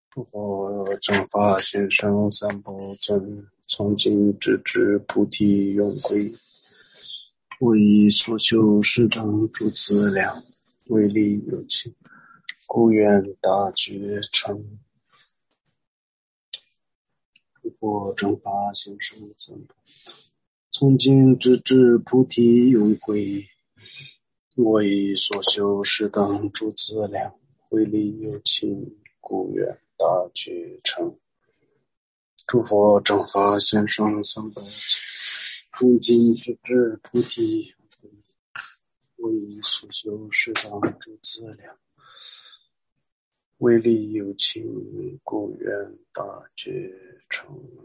诸佛正法先生三宝尊，从今直至菩提永归。我以所修是等诸资粮，为利有情，故愿大觉成。诸佛正法先生三宝，从今直至菩提永归。我以所修是等诸资粮，为利有情，故愿大觉成。诸佛正法先生三宝，从今直至菩提，我以所修是等诸资粮，为利有情，故愿大觉成。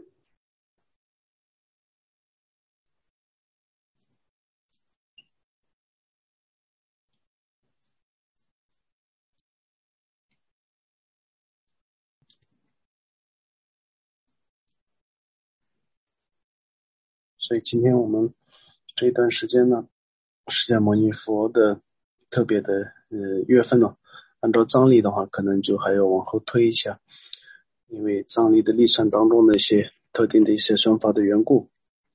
所以今天我们这一段时间呢，释迦牟尼佛的特别的月份呢，按照藏历的话，可能就还要往后推一下，因为藏历的历程当中的一些特定的一些生法的缘故。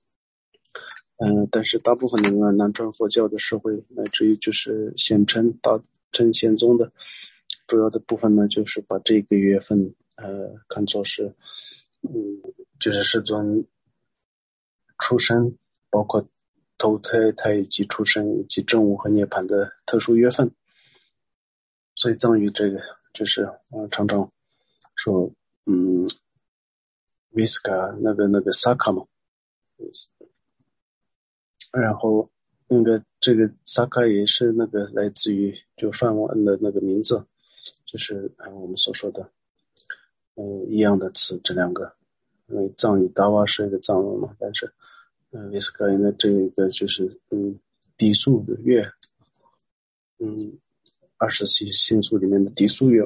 但是大部分的南传佛教的社会，乃至于就是显称大乘显宗的主要的部分呢，就是把这个月份看作是就是世尊出生，包括投胎以及出生以及证悟和涅槃的特殊月份。所以藏语这个就是常常说Visca 那个 Saka 嘛，然后这个 Saka 也是那个来自于就梵文的那个名字，就是我们所说的一样的词，这两个，因为藏语达瓦是一个藏文嘛，但是Visca 呢这个就是底数的月，20星宿里面的底数月。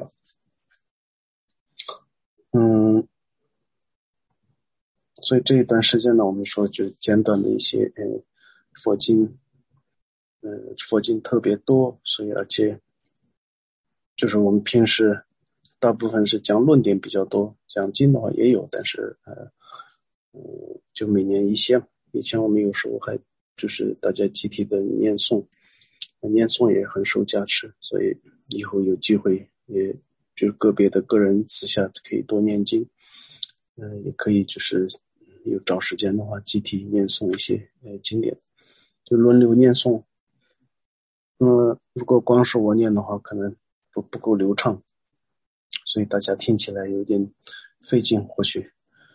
所以这一段时间呢，我们说就简短的一些佛经特别多，所以而且就是我们平时大部分是讲论点比较多，讲经的话也有，但是就每年一些。以前我们有时候还就是大家集体的念诵也很受加持，所以以后有机会也就是个别的个人私下可以多念经，也可以就是有找时间的话集体念诵一些经典，就轮流念诵。如果光是我念的话，可能不够流畅，所以大家听起来有点费劲，或许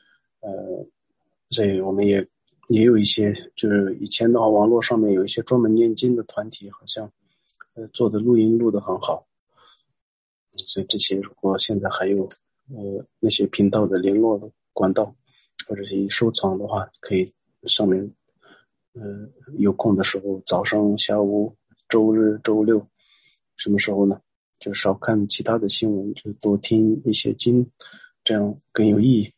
所以我们也有一些，就是以前的话网络上面有一些专门念经的团体，好像做的录音录得很好，所以这些如果现在还有那些频道的联络的管道或者是收藏的话，可以上面有空的时候，早上下午周日周六什么时候呢，就少看其他的新闻，就多听一些经，这样更有意义。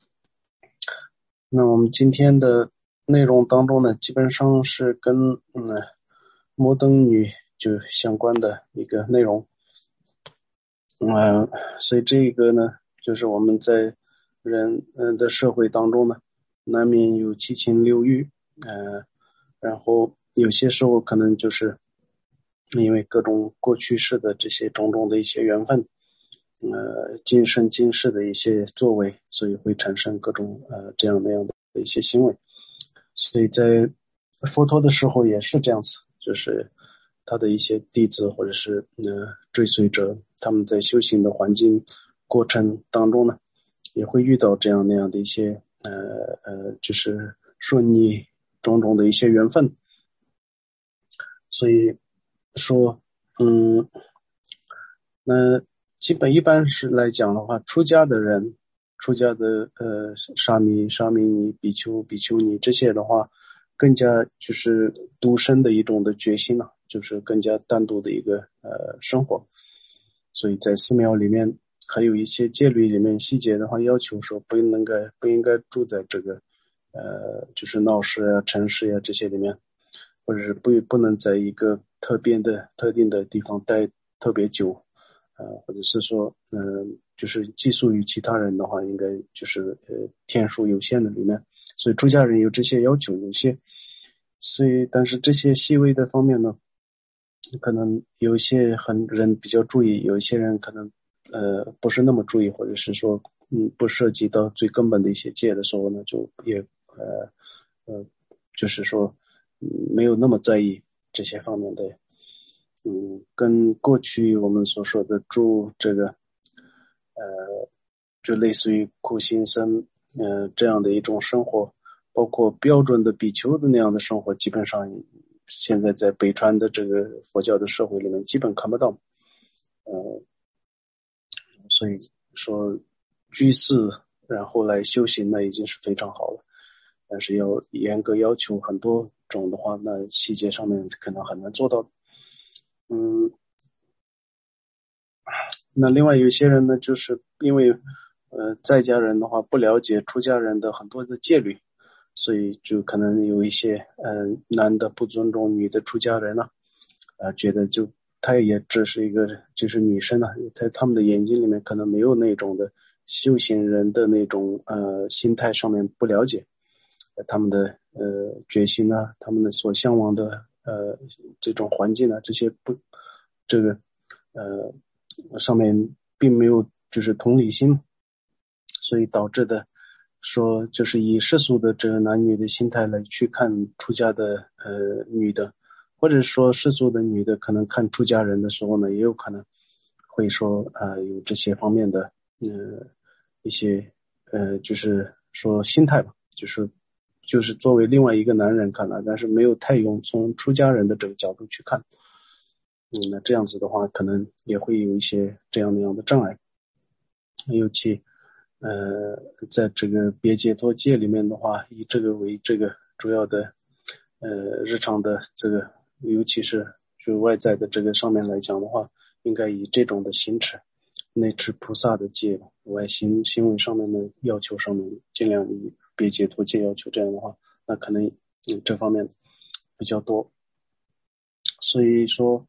那我们今天的内容当中呢，基本上是跟摩登女就相关的一个内容。所以这个呢，就是我们在人的社会当中呢，难免有七情六欲，然后有些时候可能就是因为各种过去式的这些种种的一些缘分，今生今世的一些作为，所以会产生各种这样那样的一些行为。所以在佛陀的时候也是这样子，就是他的一些弟子或者是追随者，他们在修行的环境过程当中呢，也会遇到这样那样的一些就是顺逆种种的一些缘分。所以说那一般是来讲的话，出家的沙弥尼、比丘尼这些的话，更加就是独身的一种的决心了，就是更加单独的一个生活。所以在寺庙里面还有一些戒律里面细节的话，要求说不应该住在这个就是闹市啊、城市啊这些里面，或者是不能在一个特定的地方待特别久， 或者是说就是寄宿于其他人的话，应该就是天数有限的里面，所以出家人有这些要求，有些，所以但是这些细微的方面呢，可能有一些人比较注意，有一些人可能不是那么注意，或者是说不涉及到最根本的一些戒的时候呢，就也就是说没有那么在意这些方面的跟过去我们所说的住这个就类似于苦行僧这样的一种生活，包括标准的比丘的那样的生活，基本上现在在北传的这个佛教的社会里面基本看不到。所以说居士然后来修行那已经是非常好了，但是要严格要求很多种的话，那细节上面可能很难做到。那另外有些人呢，就是因为在家人的话不了解出家人的很多的戒律，所以就可能有一些男的不尊重女的出家人呢，觉得就他也只是一个就是女生呢，在他们的眼睛里面可能没有那种的修行人的那种心态上面不了解他们的决心啊，他们的所向往的这种环境啊，这些这个上面并没有就是同理心，所以导致的说就是以世俗的这个男女的心态来去看出家的女的，或者说世俗的女的可能看出家人的时候呢，也有可能会说有这些方面的一些就是说心态吧，就是作为另外一个男人看来，但是没有太从出家人的这个角度去看。那这样子的话，可能也会有一些这样那样的障碍。尤其在这个别解脱戒里面的话，以这个为这个主要的日常的这个，尤其是就外在的这个上面来讲的话，应该以这种的行持内持菩萨的戒外行为上面的要求上面，尽量以别解脱戒要求，这样的话，那可能这方面比较多。所以说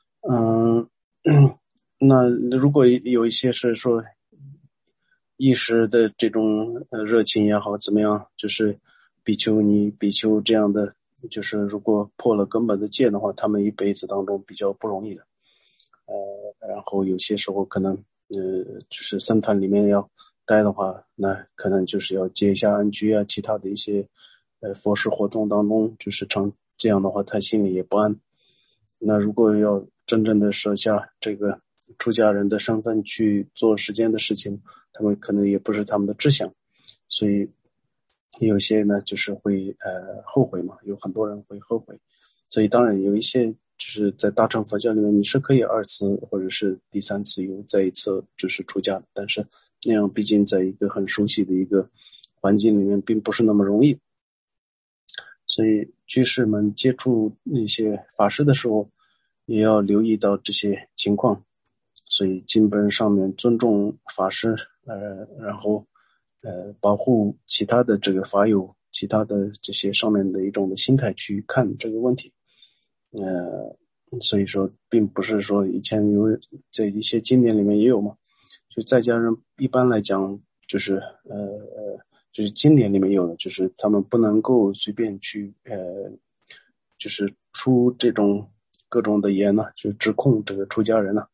那如果有一些是说一时的这种热情也好怎么样，就是比丘这样的，就是如果破了根本的戒的话，他们一辈子当中比较不容易的。然后有些时候可能就是僧团里面要待的话，那可能就是要结一下安居啊，其他的一些佛事活动当中，就是这样的话他心里也不安。那如果要真正的舍下这个出家人的身份去做世间的事情，他们可能也不是他们的志向，所以有些呢就是会后悔嘛，有很多人会后悔。所以当然有一些就是在大乘佛教里面，你是可以2次或者是第3次又再一次就是出家的，但是那样毕竟在一个很熟悉的一个环境里面并不是那么容易。所以居士们接触那些法师的时候也要留意到这些情况，所以经本上面尊重法师然后保护其他的这个法友，其他的这些上面的一种的心态去看这个问题。所以说并不是说以前有在一些经典里面也有嘛，就在家人一般来讲就是就是经典里面有的，就是他们不能够随便去就是出这种各种的言呢，就指控这个出家人呢。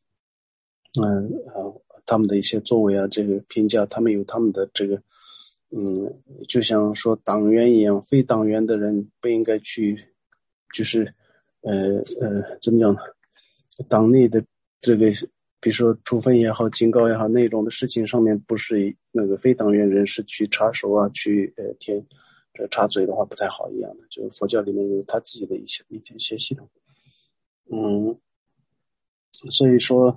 他们的一些作为啊，这个评价，他们有他们的这个就像说党员一样，非党员的人不应该去就是怎么讲呢，党内的这个比如说处分也好警告也好那种的事情上面，不是那个非党员人士去插手啊，去插嘴的话不太好一样的，就佛教里面有他自己的一些系统。所以说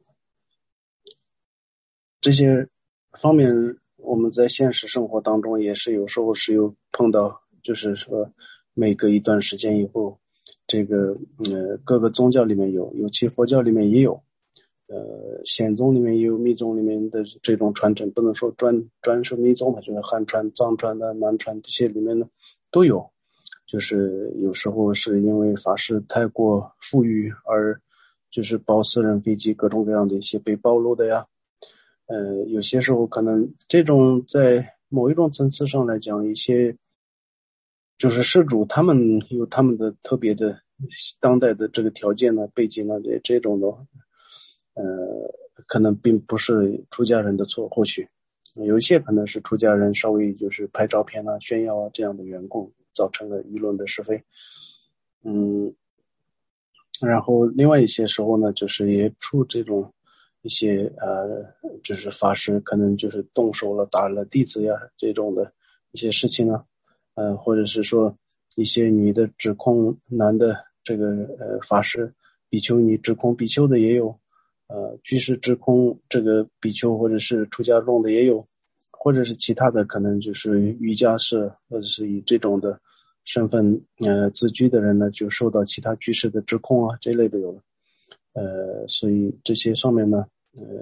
这些方面我们在现实生活当中也是有时候是有碰到，就是说每隔一段时间以后，这个各个宗教里面有，尤其佛教里面也有，显宗里面也有，密宗里面的这种传承，不能说专是密宗嘛，就是汉传、藏传的、南传这些里面呢都有。就是有时候是因为法师太过富裕而就是包私人飞机各种各样的一些被暴露的呀。有些时候可能这种在某一种层次上来讲，一些就是事主他们有他们的特别的当代的这个条件呢、背景呢，这种的可能并不是出家人的错，或许有一些可能是出家人稍微就是拍照片啊、炫耀啊这样的缘故，造成了舆论的是非。然后另外一些时候呢，就是也出这种一些就是法师可能就是动手了、打了弟子呀这种的一些事情呢，或者是说一些女的指控男的这个法师比丘尼指控比丘的也有，居士指控这个比丘或者是出家众的也有，或者是其他的可能就是瑜伽士或者是以这种的身份自居的人呢，就受到其他居士的指控啊这类的有了。所以这些上面呢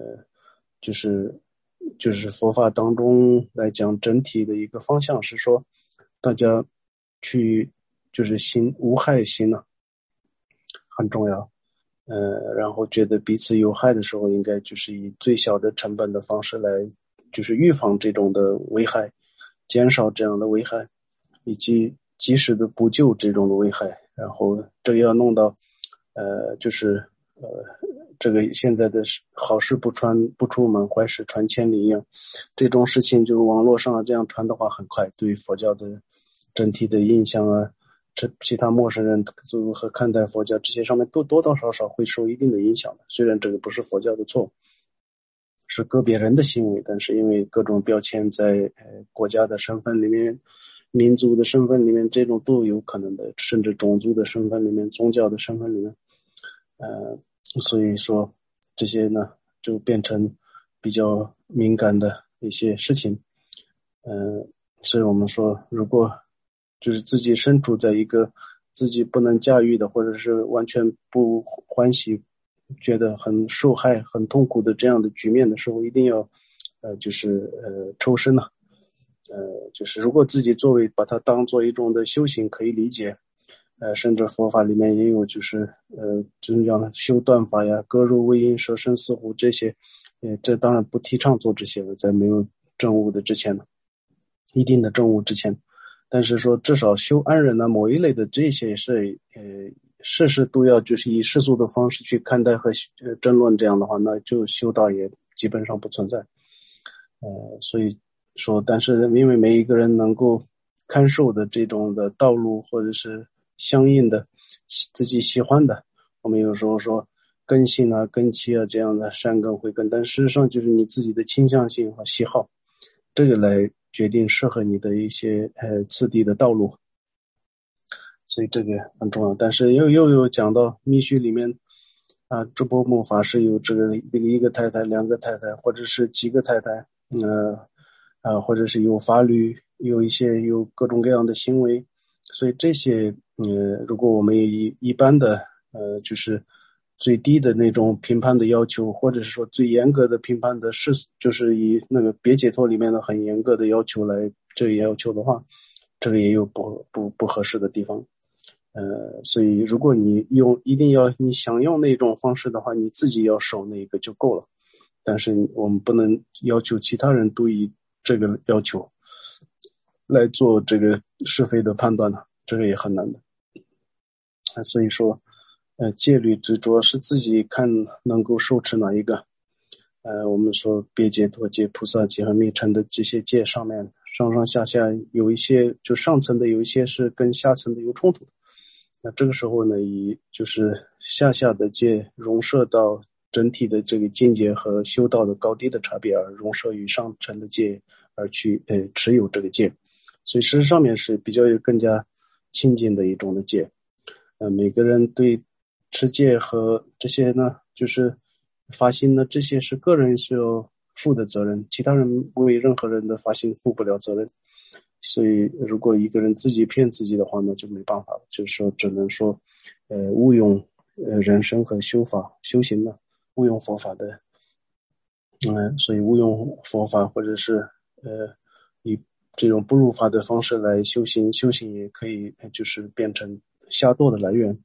就是佛法当中来讲整体的一个方向是说大家去就是心无害心呢很重要。然后觉得彼此有害的时候，应该就是以最小的成本的方式来就是预防这种的危害，减少这样的危害，以及及时的补救这种的危害。然后这个要弄到就是这个现在的好事不出门，坏事传千里一样，这种事情就网络上这样传的话很快，对佛教的整体的印象啊，其他陌生人如何看待佛教，这些上面多多少少会受一定的影响的。虽然这个不是佛教的错，是个别人的行为，但是因为各种标签在国家的身份里面、民族的身份里面，这种都有可能的，甚至种族的身份里面、宗教的身份里面，所以说这些呢就变成比较敏感的一些事情。所以我们说，如果就是自己身处在一个自己不能驾驭的，或者是完全不欢喜，觉得很受害、很痛苦的这样的局面的时候，一定要就是抽身了。就是如果自己作为把它当做一种的修行可以理解，甚至佛法里面也有就是就是讲的修断法呀、割肉喂鹰、舍身饲虎这些，这当然不提倡做这些了，在没有证悟的之前呢，一定的证悟之前。但是说至少修安忍啊某一类的这些是事事都要就是以世俗的方式去看待和争论，这样的话那就修道也基本上不存在。所以说但是因为每一个人能够看受的这种的道路或者是相应的自己喜欢的，我们有时候说根性啊根器啊这样的善根慧根，但事实上就是你自己的倾向性和喜好，这个来决定适合你的一些次第的道路，所以这个很重要。但是又有讲到密续里面智波木法师有这个一个太太、两个太太，或者是几个太太，或者是有法律，有一些有各种各样的行为，所以这些如果我们以一般的就是最低的那种评判的要求，或者是说最严格的评判的就是以那个别解脱里面的很严格的要求来这要求的话，这个也有不合适的地方。所以如果你一定要你想用那种方式的话，你自己要守那个就够了。但是我们不能要求其他人都以这个要求来做这个是非的判断呢，这个也很难的。所以说戒律最主要是自己看能够受持哪一个。我们说别解脱戒、菩萨戒和密乘的这些戒上面上上下下有一些就上层的有一些是跟下层的有冲突的，那这个时候呢以就是下的戒容摄到整体的这个境界和修道的高低的差别而容摄于上层的戒而去持有这个戒，所以事实上面是比较更加亲近的一种的戒。每个人对持戒和这些呢就是发心呢，这些是个人需要负的责任，其他人为任何人的发心负不了责任。所以如果一个人自己骗自己的话呢，就没办法了，就是说只能说误用人生和修行呢，误用佛法的所以误用佛法或者是以这种不入法的方式来修行也可以就是变成下堕的来源。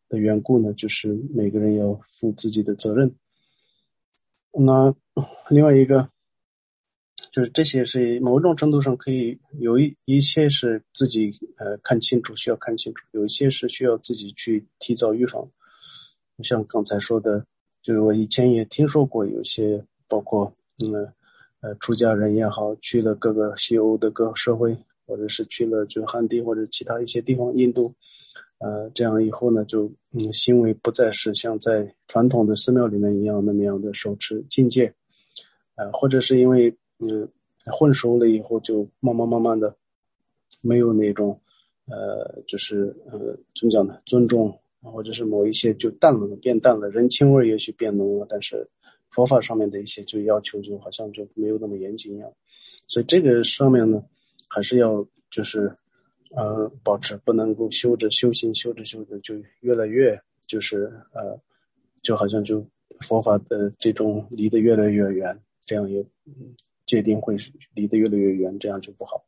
的缘故呢，就是每个人要负自己的责任。那另外一个就是这些是某种程度上可以有一些是自己看清楚，需要看清楚，有一些是需要自己去提早预防。像刚才说的，就是我以前也听说过有些包括出家人也好，去了各个西欧的各个社会，或者是去了就汉地或者其他一些地方，印度，这样以后呢，就行为不再是像在传统的寺庙里面一样那么样的手持禁戒，或者是因为混熟了以后，就慢慢的没有那种就是怎么讲呢，尊重，或者是某一些就淡了，变淡了，人情味也许变浓了，但是佛法上面的一些就要求就好像就没有那么严谨一样。所以这个上面呢，还是要就是保持，不能够修着就越来越就是就好像就佛法的这种离得越来越远，这样也界定会离得越来越远，这样就不好。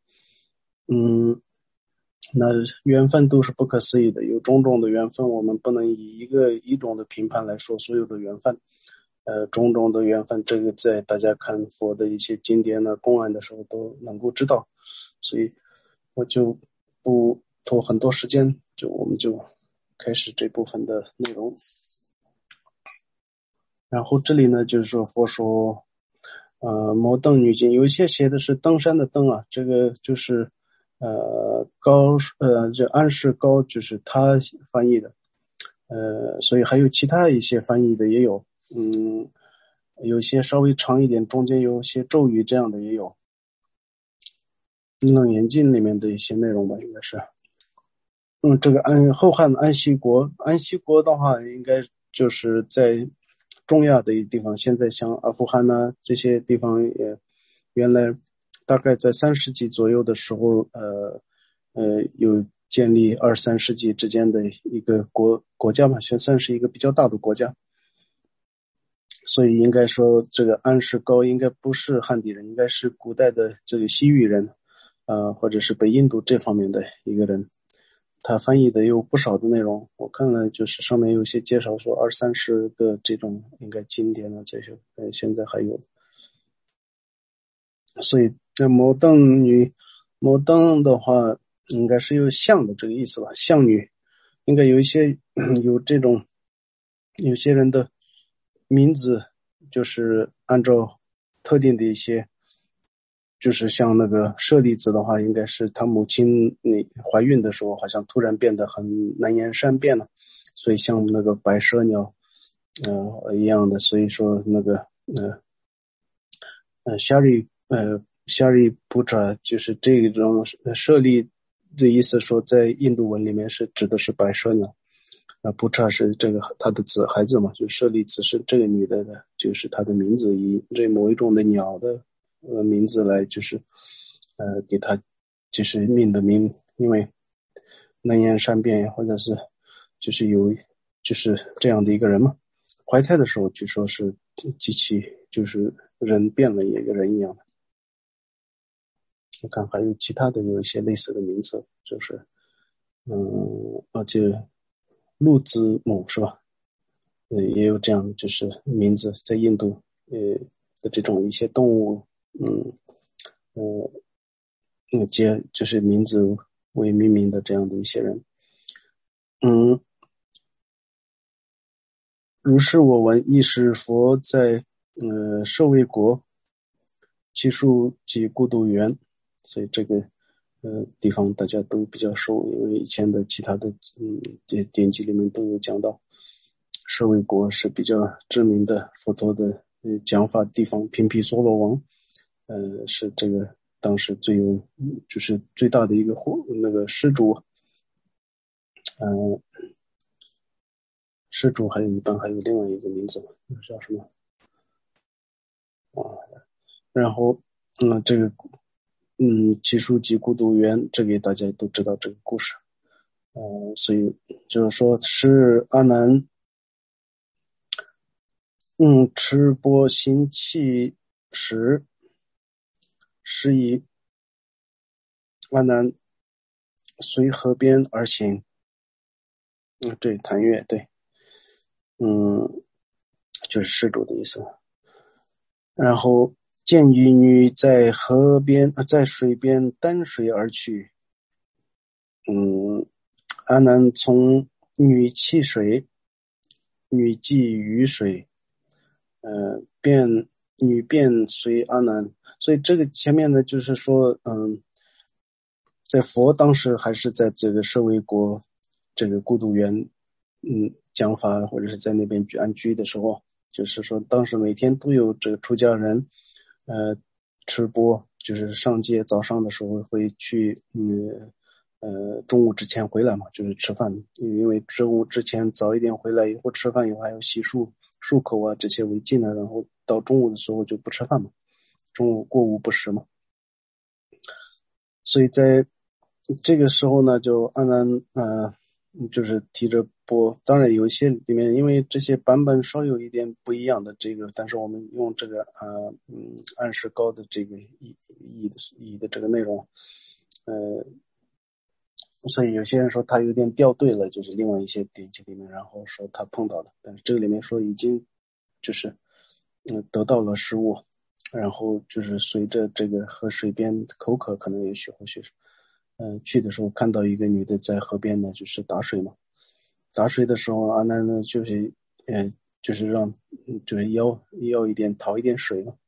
那缘分都是不可思议的，有种种的缘分，我们不能以一种的评判来说所有的缘分。种种的缘分，这个在大家看佛的一些经典的公案的时候都能够知道，所以我就不拖很多时间，我们就开始这部分的内容。然后这里呢，就是说佛说摩登女经，有一些写的是登山的登啊，这个就是这安世高就是他翻译的，所以还有其他一些翻译的也有，有些稍微长一点，中间有些咒语这样的也有。楞严经里面的一些内容吧，应该是。这个后汉安息国的话，应该就是在中亚的一地方，现在像阿富汗呐这些地方也原来大概在3世纪左右的时候，有建立2-3世纪之间的一个国家嘛，算是一个比较大的国家。所以应该说这个安世高应该不是汉地人，应该是古代的这个西域人，或者是北印度这方面的一个人。他翻译的有不少的内容，我看了就是上面有些介绍说20-30个这种应该经典的这些，现在还有。所以这摩登的话应该是有象的这个意思吧，象女应该有一些有这种有些人的名字就是按照特定的一些，就是像那个舍利子的话，应该是他母亲怀孕的时候好像突然变得很能言善辩了，所以像那个白蛇鸟一样的，所以说那个夏利布查就是这种舍利的意思，说在印度文里面是指的是白蛇鸟，布查是这个他的孩子嘛，就舍利子是这个女的，就是她的名字，以这某一种的鸟的名字来就是给她就是命的名，因为能言善辩，或者是就是有就是这样的一个人嘛。怀胎的时候据说是机器就是人变了一个人一样的。我看还有其他的有一些类似的名字，就是这鹿子母是吧？也有这样就是名字，在印度的这种一些动物，就是名字为命名的这样的一些人。如是我闻，亦是佛在舍卫国，其数即孤独园。所以这个地方大家都比较熟，因为以前的其他的典籍里面都有讲到，舍卫国是比较知名的佛陀的讲法地方，频毗娑罗王是这个当时就是最大的一个那个施主，施主还有一般还有另外一个名字叫什么然后这个其数即孤独园，这个大家都知道这个故事。所以就是说是阿难持钵行气时，是以阿难随河边而行， 对，弹乐，对，就是施主的意思。然后见一女在河边，在水边担水而去。阿难从女弃水，女寄于水，女便随阿难。所以这个前面呢，就是说，在佛当时还是在这个舍卫国这个孤独园，讲法或者是在那边安居的时候，就是说当时每天都有这个出家人，吃播，就是上街早上的时候会去，中午之前回来嘛，就是吃饭，因为中午之前早一点回来以后吃饭以后还要洗漱口啊这些违禁的，然后到中午的时候就不吃饭嘛，中午过午不食嘛。所以在这个时候呢，就阿难就是提着钵，当然有一些里面因为这些版本稍有一点不一样的这个，但是我们用这个暗示高的这个意的这个内容，所以有些人说他有点掉队了，就是另外一些典籍里面，然后说他碰到的，但是这个里面说已经就是得到了食物，然后就是随着这个河水边口渴，可能也许或许是去的时候看到一个女的在河边呢，就是打水嘛。打水的时候，阿难呢就是让就是要一点讨一点水嘛，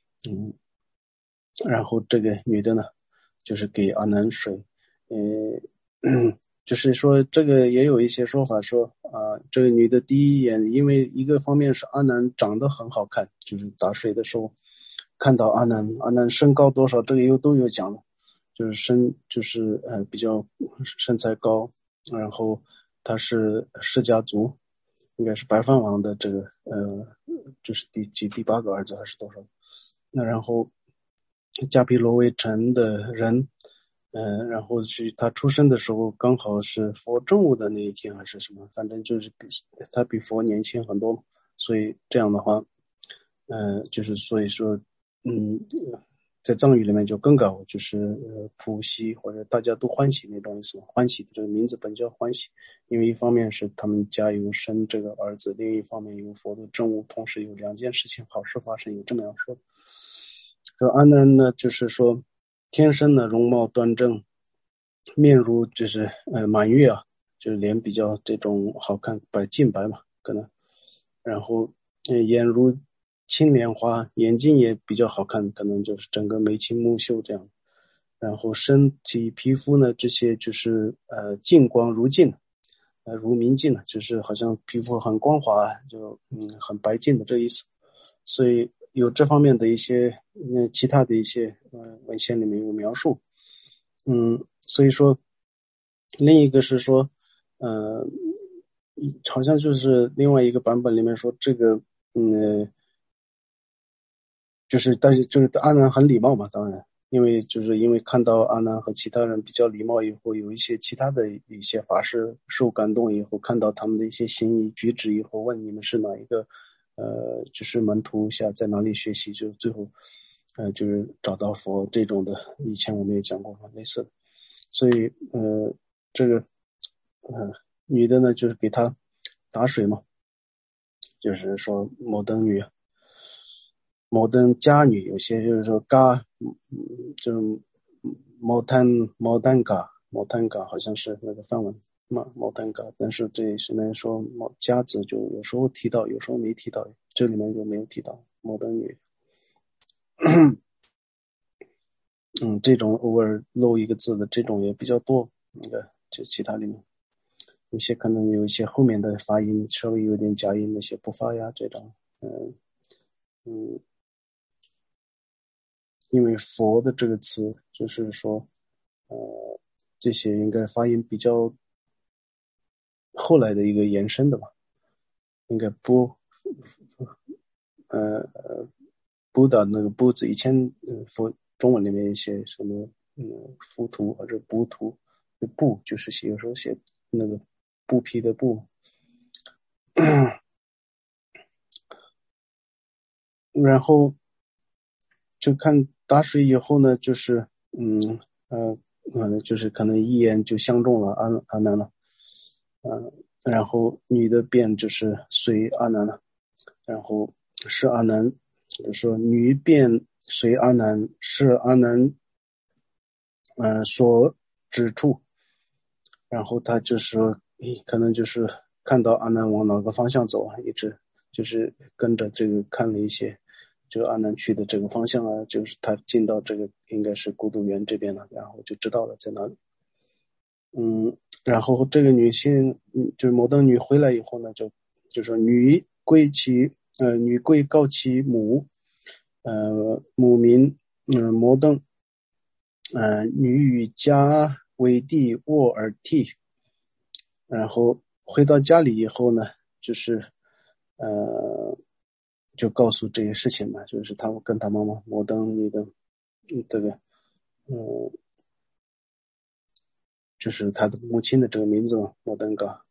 然后这个女的呢，就是给阿难水，就是说这个也有一些说法说这个女的第一眼，因为一个方面是阿难长得很好看，就是打水的时候看到阿难身高多少，这个都有讲的，就是比较身材高，然后他是释迦族，应该是白饭王的这个就是第八个儿子还是多少？那然后迦毗罗卫城的人，然后他出生的时候刚好是佛正午的那一天还是什么，反正就是他比佛年轻很多，所以这样的话，就是所以说，在藏语里面就更高，就是普喜或者大家都欢喜那种意思。欢喜的这个名字本叫欢喜，因为一方面是他们家有生这个儿子，另一方面有佛的正午，同时有两件事情好事发生，有这么样说。这阿难呢，就是说天生的容貌端正，面如就是满月啊，就是脸比较这种好看，净白嘛，可能。然后眼如青莲花，眼睛也比较好看，可能就是整个眉清目秀这样。然后身体皮肤呢，这些就是净光如镜，如明镜呢，就是好像皮肤很光滑，就很白净的这意思。所以有这方面的一些其他的一些文献里面有描述。所以说另一个是说好像就是另外一个版本里面说这个就是但是就是阿难很礼貌嘛，当然因为看到阿难和其他人比较礼貌以后，有一些其他的一些法师受感动以后，看到他们的一些行仪举止以后，问你们是哪一个就是门徒下在哪里学习，就最后就是找到佛这种的，以前我们也讲过类似的。所以这个女的呢就是给他打水嘛，就是说摩登女摩登伽女，有些就是说就是摩丹嘎好像是那个梵文嘛，摩丹嘎，但是这里面说伽子就有时候提到，有时候没提到，这里面就没有提到摩登女。这种偶尔漏一个字的这种也比较多，就其他里面有些可能有一些后面的发音稍微有点假音，那些不发呀这种，因为佛的这个词就是说，这些应该发音比较后来的一个延伸的吧，应该不的那个不字，以前佛中文里面写什么浮屠或者不屠，布就是有时候写那个布匹的布，然后就看打水以后呢，就是就是可能一眼就相中了阿难了， 然后女的便就是随阿难了，然后是阿难，就是说女便随阿难，是阿难所指处，然后他就是说可能就是看到阿难往哪个方向走啊，一直就是跟着这个看了一些就阿难去的这个方向啊，就是他进到这个应该是孤独园这边了，然后就知道了在哪里。然后这个女性就是摩登女回来以后呢，就说女归告其母，母名摩登，女与家为地卧而涕。然后回到家里以后呢，就是就告诉这些事情嘛，就是他跟他妈妈摩登女的这个就是他的母亲的这个名字嘛，摩登嘎。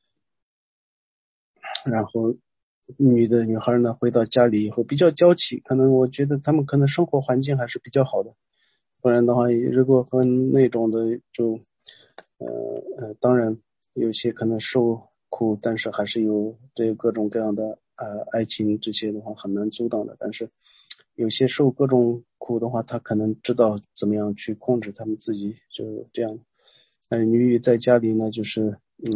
然后女孩呢回到家里以后比较娇气，可能我觉得他们可能生活环境还是比较好的，不然的话如果和那种的就当然有些可能受苦，但是还是有这各种各样的爱情这些的话很难阻挡的，但是有些受各种苦的话，他可能知道怎么样去控制他们自己，就这样。女在家里呢，就是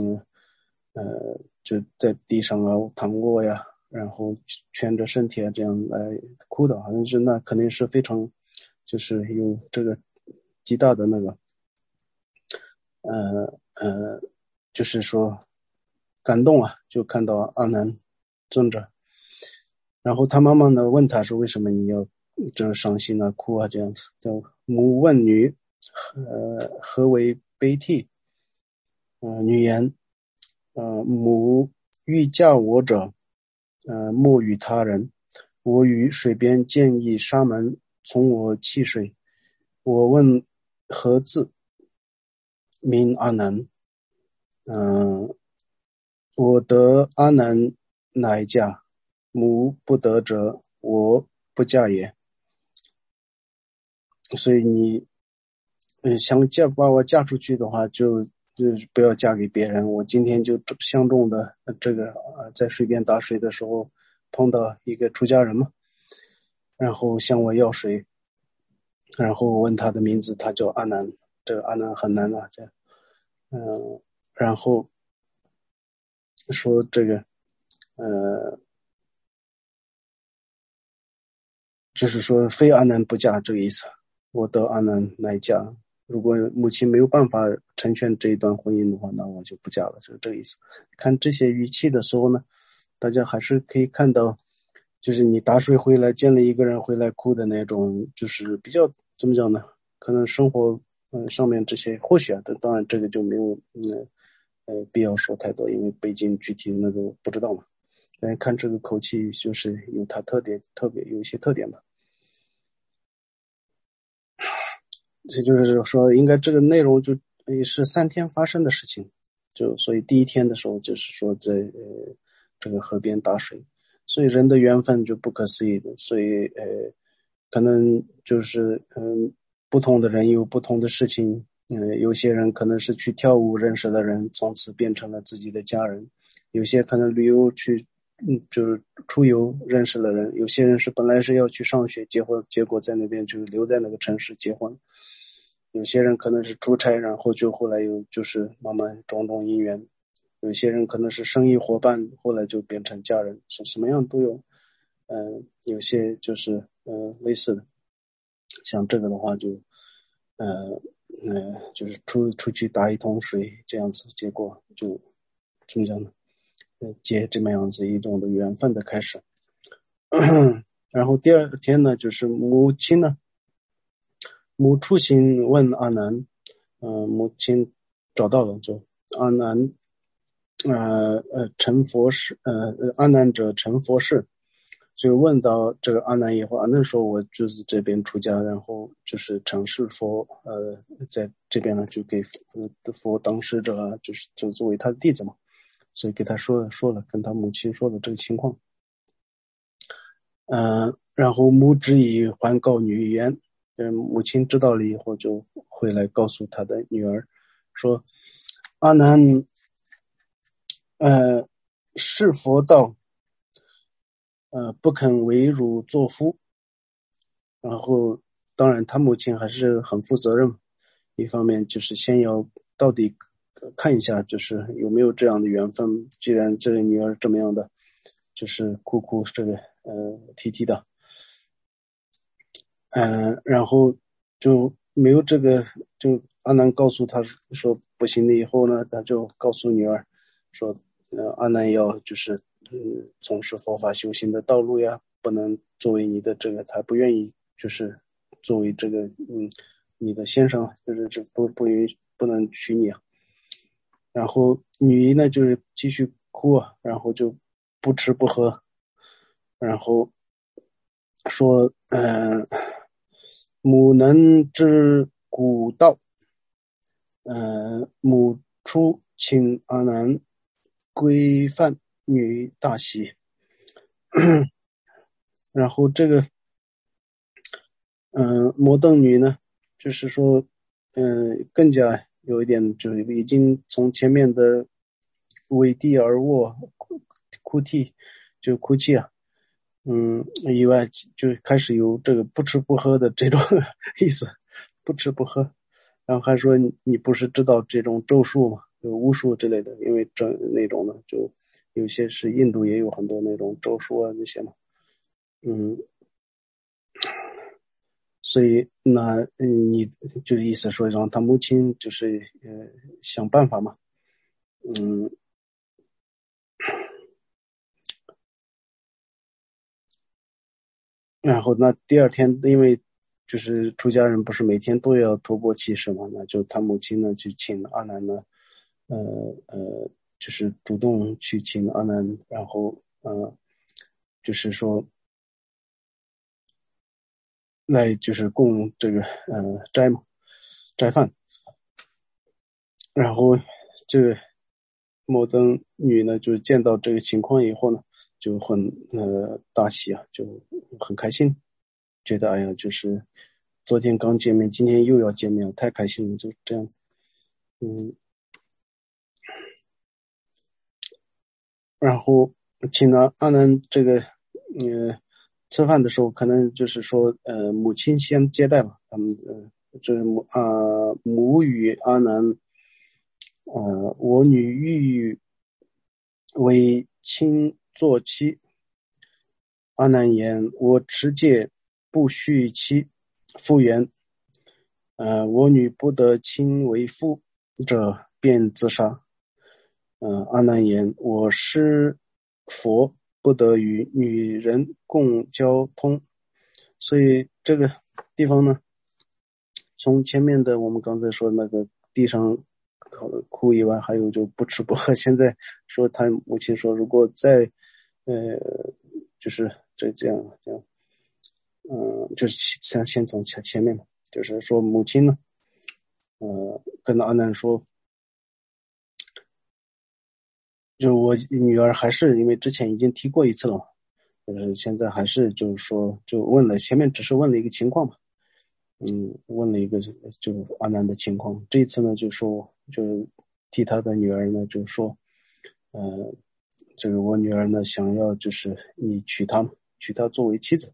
就在地上啊躺卧呀，然后蜷着身体啊，这样来哭的，好像是那肯定是非常，就是有这个极大的那个，就是说感动啊，就看到阿难尊者，然后他妈妈呢问他说为什么你要这伤心啊哭啊这样子，就母问女，何为悲涕？女言，母欲嫁我者，莫与他人。我于水边见一沙门从我泣水，我问何字，名阿难。我得阿难乃嫁，母不得者，我不嫁也。所以你想把我嫁出去的话，就不要嫁给别人。我今天就相中的这个在水边打水的时候碰到一个出家人嘛，然后向我要水，然后我问他的名字，他叫阿难，这个阿难很难啊，这样，然后说这个就是说非阿难不嫁这个意思，我得阿难乃嫁。如果母亲没有办法成全这一段婚姻的话，那我就不嫁了，就是这个意思。看这些语气的时候呢，大家还是可以看到，就是你打水回来见了一个人回来哭的那种，就是比较怎么讲呢？可能生活上面这些或许啊，当然这个就没有必要说太多，因为北京具体的那个不知道嘛。但看这个口气，就是有它特别有一些特点吧。也就是说，应该这个内容就也是3天发生的事情，就所以第一天的时候就是说在这个河边打水，所以人的缘分就不可思议的，所以可能就是不同的人有不同的事情，有些人可能是去跳舞认识的人，从此变成了自己的家人，有些可能旅游去就是出游认识了人，有些人是本来是要去上学结婚，结果在那边就留在那个城市结婚，有些人可能是出差，然后就后来就是慢慢种种因缘，有些人可能是生意伙伴，后来就变成家人，是什么样都有。有些就是类似的，像这个的话就就是出去打一桶水这样子，结果就怎么讲呢？结这么样子一种的缘分的开始。然后第二天呢，就是母亲呢，母出行问阿难，母亲找到了，就阿难，成佛事，阿难者成佛事，就问到这个阿难以后，阿难说我就是这边出家，然后就是成事佛，在这边呢就给佛当使者，就作为他的弟子嘛，所以给他说了，跟他母亲说了这个情况。然后母之以还告女言，母亲知道了以后就回来告诉他的女儿说，阿难是佛道，不肯为汝作夫。然后当然他母亲还是很负责任，一方面就是先要到底看一下就是有没有这样的缘分，既然这个女儿这么样的就是哭哭这个啼啼的，然后就没有这个，就阿难告诉他说不行了以后呢，他就告诉女儿说阿难要就是从事佛法修行的道路呀，不能作为你的这个，他不愿意就是作为这个你的先生，就是这不能娶你啊。然后女呢就是继续哭啊，然后就不吃不喝，然后说母能知古道，母出请阿难规范女大喜。然后这个摩登女呢，就是说更加有一点就是已经从前面的委地而卧哭泣就哭泣啊，以外就开始有这个不吃不喝的这种意思，不吃不喝。然后还说你不是知道这种咒术吗？有巫术之类的，因为这那种呢，就有些是印度也有很多那种咒术啊那些嘛，所以那你就是意思说让他母亲就是想办法嘛，然后那第二天因为就是出家人不是每天都要托钵乞食嘛，那就他母亲呢就请阿难呢，就是主动去请阿难，然后就是说来就是供这个斋嘛，斋饭。然后这个摩登女呢就见到这个情况以后呢，就很大喜啊，就很开心，觉得哎呀就是昨天刚见面，今天又要见面，太开心了，就这样。然后请了阿难这个吃饭的时候，可能就是说母亲先接待吧，他们就是母语阿难，我女欲为亲作妻。阿难言：我持戒不续妻。复言：我女不得亲为妇者，便自杀。阿难言：我师佛不得与女人共交通。所以这个地方呢，从前面的我们刚才说那个地上哭以外，还有就不吃不喝。现在说他母亲说，如果再就是这样，就是先从前面嘛，就是说母亲呢，跟阿难说，就我女儿还是因为之前已经提过一次了嘛，就是现在还是就是说就问了，前面只是问了一个情况嘛，问了一个就阿难的情况，这一次呢就说就替他的女儿呢就说，这个我女儿呢想要就是你娶她作为妻子，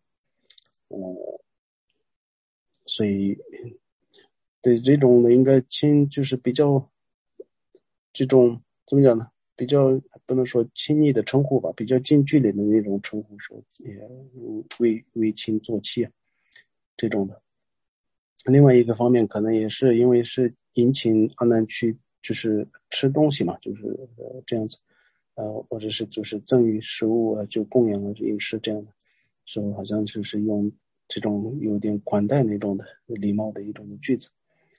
所以对这种的应该就是比较这种怎么讲呢？比较不能说亲昵的称呼吧，比较近距离的那种称呼，说也为亲做妻啊这种的。另外一个方面，可能也是因为是引请阿难去就是吃东西嘛，就是这样子，或者是就是赠予食物啊，就供养啊饮食这样的，所以好像就是用这种有点款待那种的礼貌的一种句子。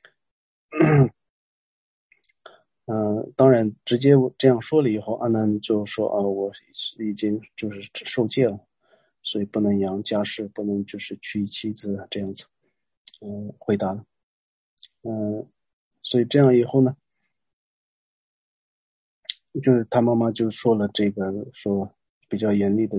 当然直接这样说了以后，阿难就说啊，我已经就是受戒了，所以不能扬家室，不能就是娶妻子这样子，回答了。所以这样以后呢，就是他妈妈就说了这个说比较严厉的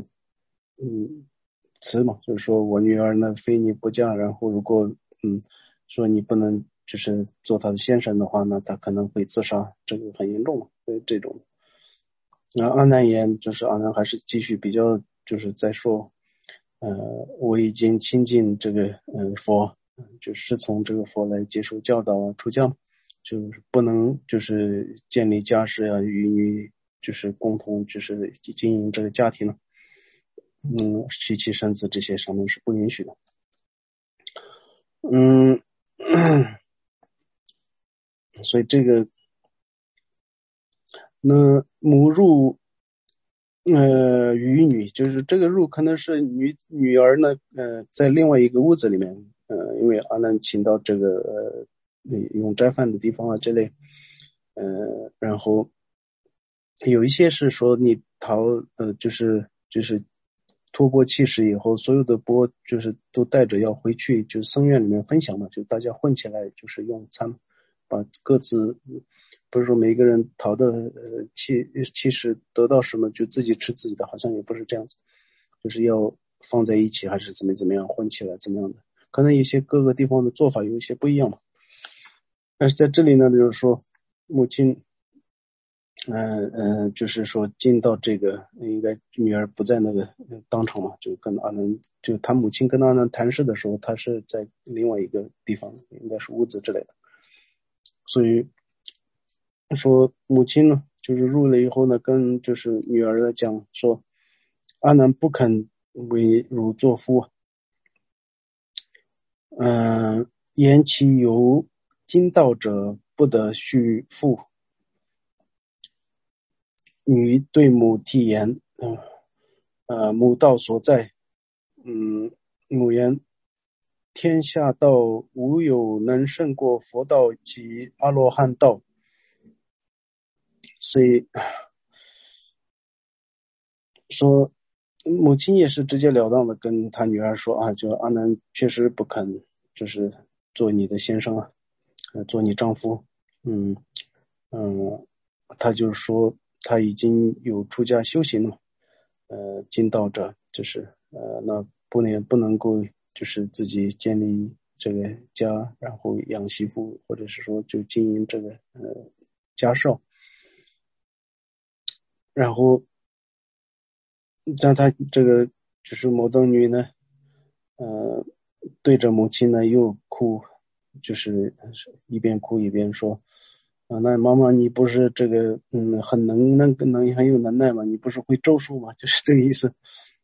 词嘛，就是说我女儿呢非你不嫁，然后如果说你不能就是做她的先生的话呢，她可能会自杀，这个很严重嘛，所以这种阿难言就是阿难还是继续比较就是在说，我已经亲近这个佛，就是从这个佛来接受教导啊，出家，就是不能就是建立家室啊，与女就是共同就是经营这个家庭呢，娶妻生子这些上面是不允许的。所以这个那母入与女，就是这个入可能是女儿呢，在另外一个屋子里面，因为阿难请到这个用斋饭的地方啊这类，然后有一些是说你就是托钵弃食以后，所有的钵就是都带着要回去，就是僧院里面分享嘛，就大家混起来，就是用餐，把各自不是说每个人讨的弃食得到什么就自己吃自己的，好像也不是这样子，就是要放在一起还是怎么样混起来怎么样的，可能一些各个地方的做法有一些不一样嘛。但是在这里呢，就是说母亲就是说进到这个应该女儿不在那个当场嘛，就跟阿难，就他母亲跟阿难谈事的时候，他是在另外一个地方，应该是屋子之类的。所以说母亲呢，就是入了以后呢，跟就是女儿来讲说，阿难不肯为汝作夫，言其有经道者，不得续父。女对母替言，母道所在，母言天下道无有能胜过佛道及阿罗汉道，所以说母亲也是直截了当的跟他女儿说啊，就阿难确实不肯就是做你的先生啊，做你丈夫，他就是说他已经有出家修行了，尽道者就是那不能够就是自己建立这个家，然后养媳妇，或者是说就经营这个家少，然后但他这个就是摩登女呢，对着母亲呢又哭，就是一边哭一边说，那妈妈你不是这个很很有能耐吗？你不是会咒术吗？就是这个意思。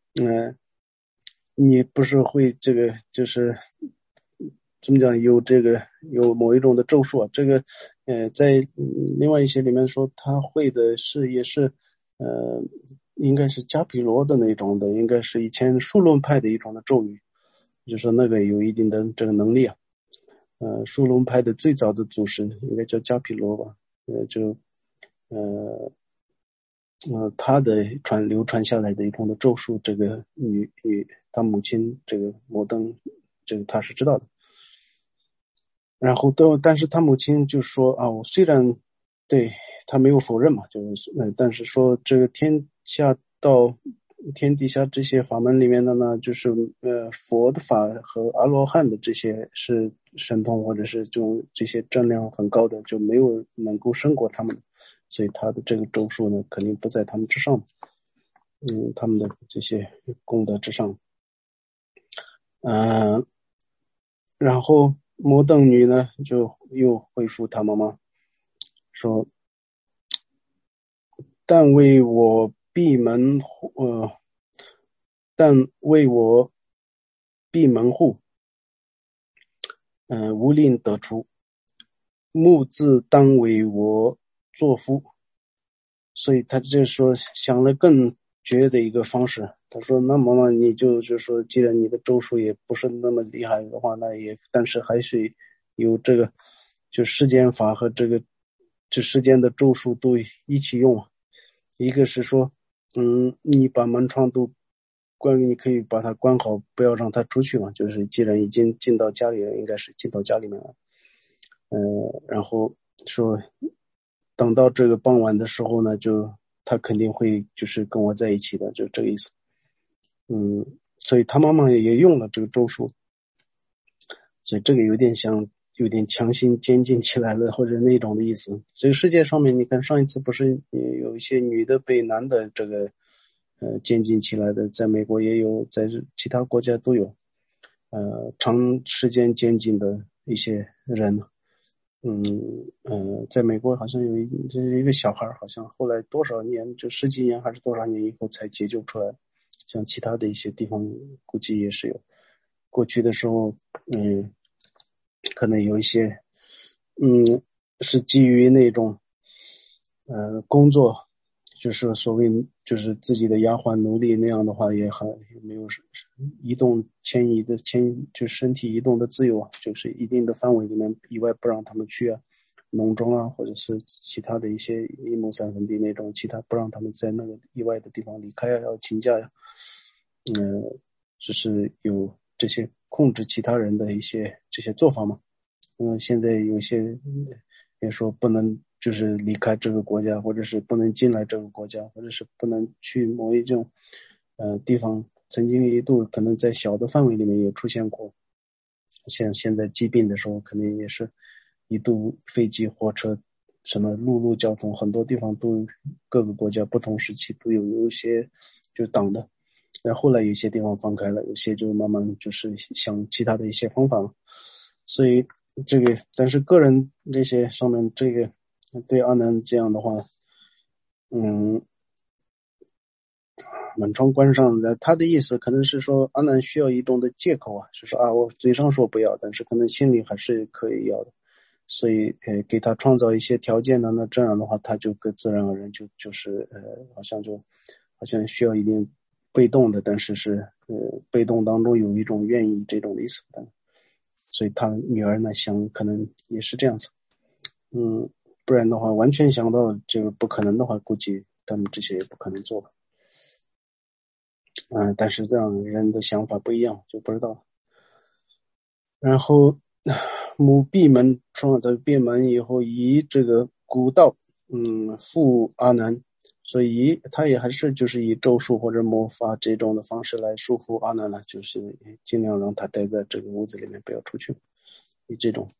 你不是会这个就是怎么讲有某一种的咒术啊？这个在另外一些里面说他会的也是应该是迦毗罗的那种的，应该是以前数论派的一种的咒语，就是说那个有一定的这个能力啊。数论派的最早的祖师应该叫迦毗罗吧，他的流传下来的一种的咒术，这个他母亲这个摩登，这个他是知道的。然后但是他母亲就说啊，我虽然对他没有否认嘛，就是但是说这个天下到天底下这些法门里面的呢，就是佛的法和阿罗汉的这些是神通或者是这些正量很高的，就没有能够胜过他们，所以他的这个咒术呢，肯定不在他们之上，他们的这些功德之上，然后摩登女呢就又回复他妈妈说，但为我闭门户，无令得出，木自当为我作夫。所以他就说想了更绝的一个方式，他说那妈妈你就说既然你的咒术也不是那么厉害的话，但是还是有这个就世间法和这世间的咒术都一起用。一个是说你把门窗都你可以把它关好，不要让它出去嘛，就是既然已经进到家里了，应该是进到家里面了。然后说等到这个傍晚的时候呢，他肯定会就是跟我在一起的，就这个意思。所以他妈妈也用了这个咒术，所以这个有点像有点强行监禁起来了，或者那种的意思。这个世界上面，你看上一次不是有一些女的被男的这个监禁起来的，在美国也有，在其他国家都有，长时间监禁的一些人。在美国好像有一个小孩，好像后来多少年，就十几年还是多少年以后才解救出来。像其他的一些地方估计也是有。过去的时候，可能有一些，是基于那种，工作，就是所谓就是自己的丫鬟奴隶那样的话，也没有移动就身体移动的自由啊，就是一定的范围里面以外不让他们去啊，农庄啊，或者是其他的一些一亩三分地那种，其他不让他们在那个以外的地方离开啊，要请假呀，就是有这些控制其他人的一些这些做法嘛。现在有些也说不能就是离开这个国家，或者是不能进来这个国家，或者是不能去某一种地方。曾经一度可能在小的范围里面也出现过，像现在疾病的时候，肯定也是一度飞机、火车、什么陆路交通，很多地方都各个国家不同时期都有一些就挡的。然后后来有些地方放开了，有些就慢慢就是想其他的一些方法了。所以这个，但是个人这些上面这个对阿南这样的话，门窗关上的，他的意思可能是说阿南需要一种的借口啊，是说我嘴上说不要，但是可能心里还是可以要的。所以给他创造一些条件呢，那这样的话他就自然而然就是好像需要一定被动的，但是被动当中有一种愿意这种的意思。所以他女儿呢想可能也是这样子。不然的话完全想到这个不可能的话，估计他们这些也不可能做吧。但是这样人的想法不一样，就不知道。然后母闭门，窗的闭门以后，以这个古道，缚阿难，所以他也还是就是以咒术或者魔法这种的方式来束缚阿难呢，就是尽量让他待在这个屋子里面，不要出去。以这种，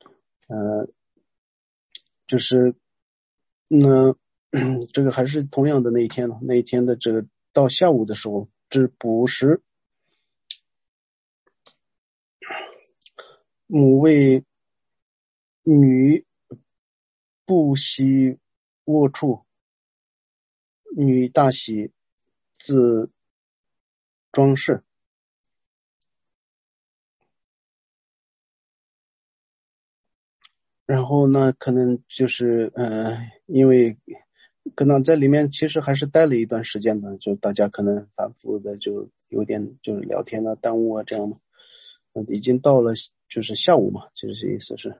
就是那这个还是同样的那一天，那一天的这个到下午的时候，至补时，母为女不喜卧处，女大喜，自装饰。然后呢，可能就是因为可能在里面其实还是待了一段时间的，就大家可能反复的就有点就是聊天啊、耽误啊这样嘛。已经到了就是下午嘛，就是意思是，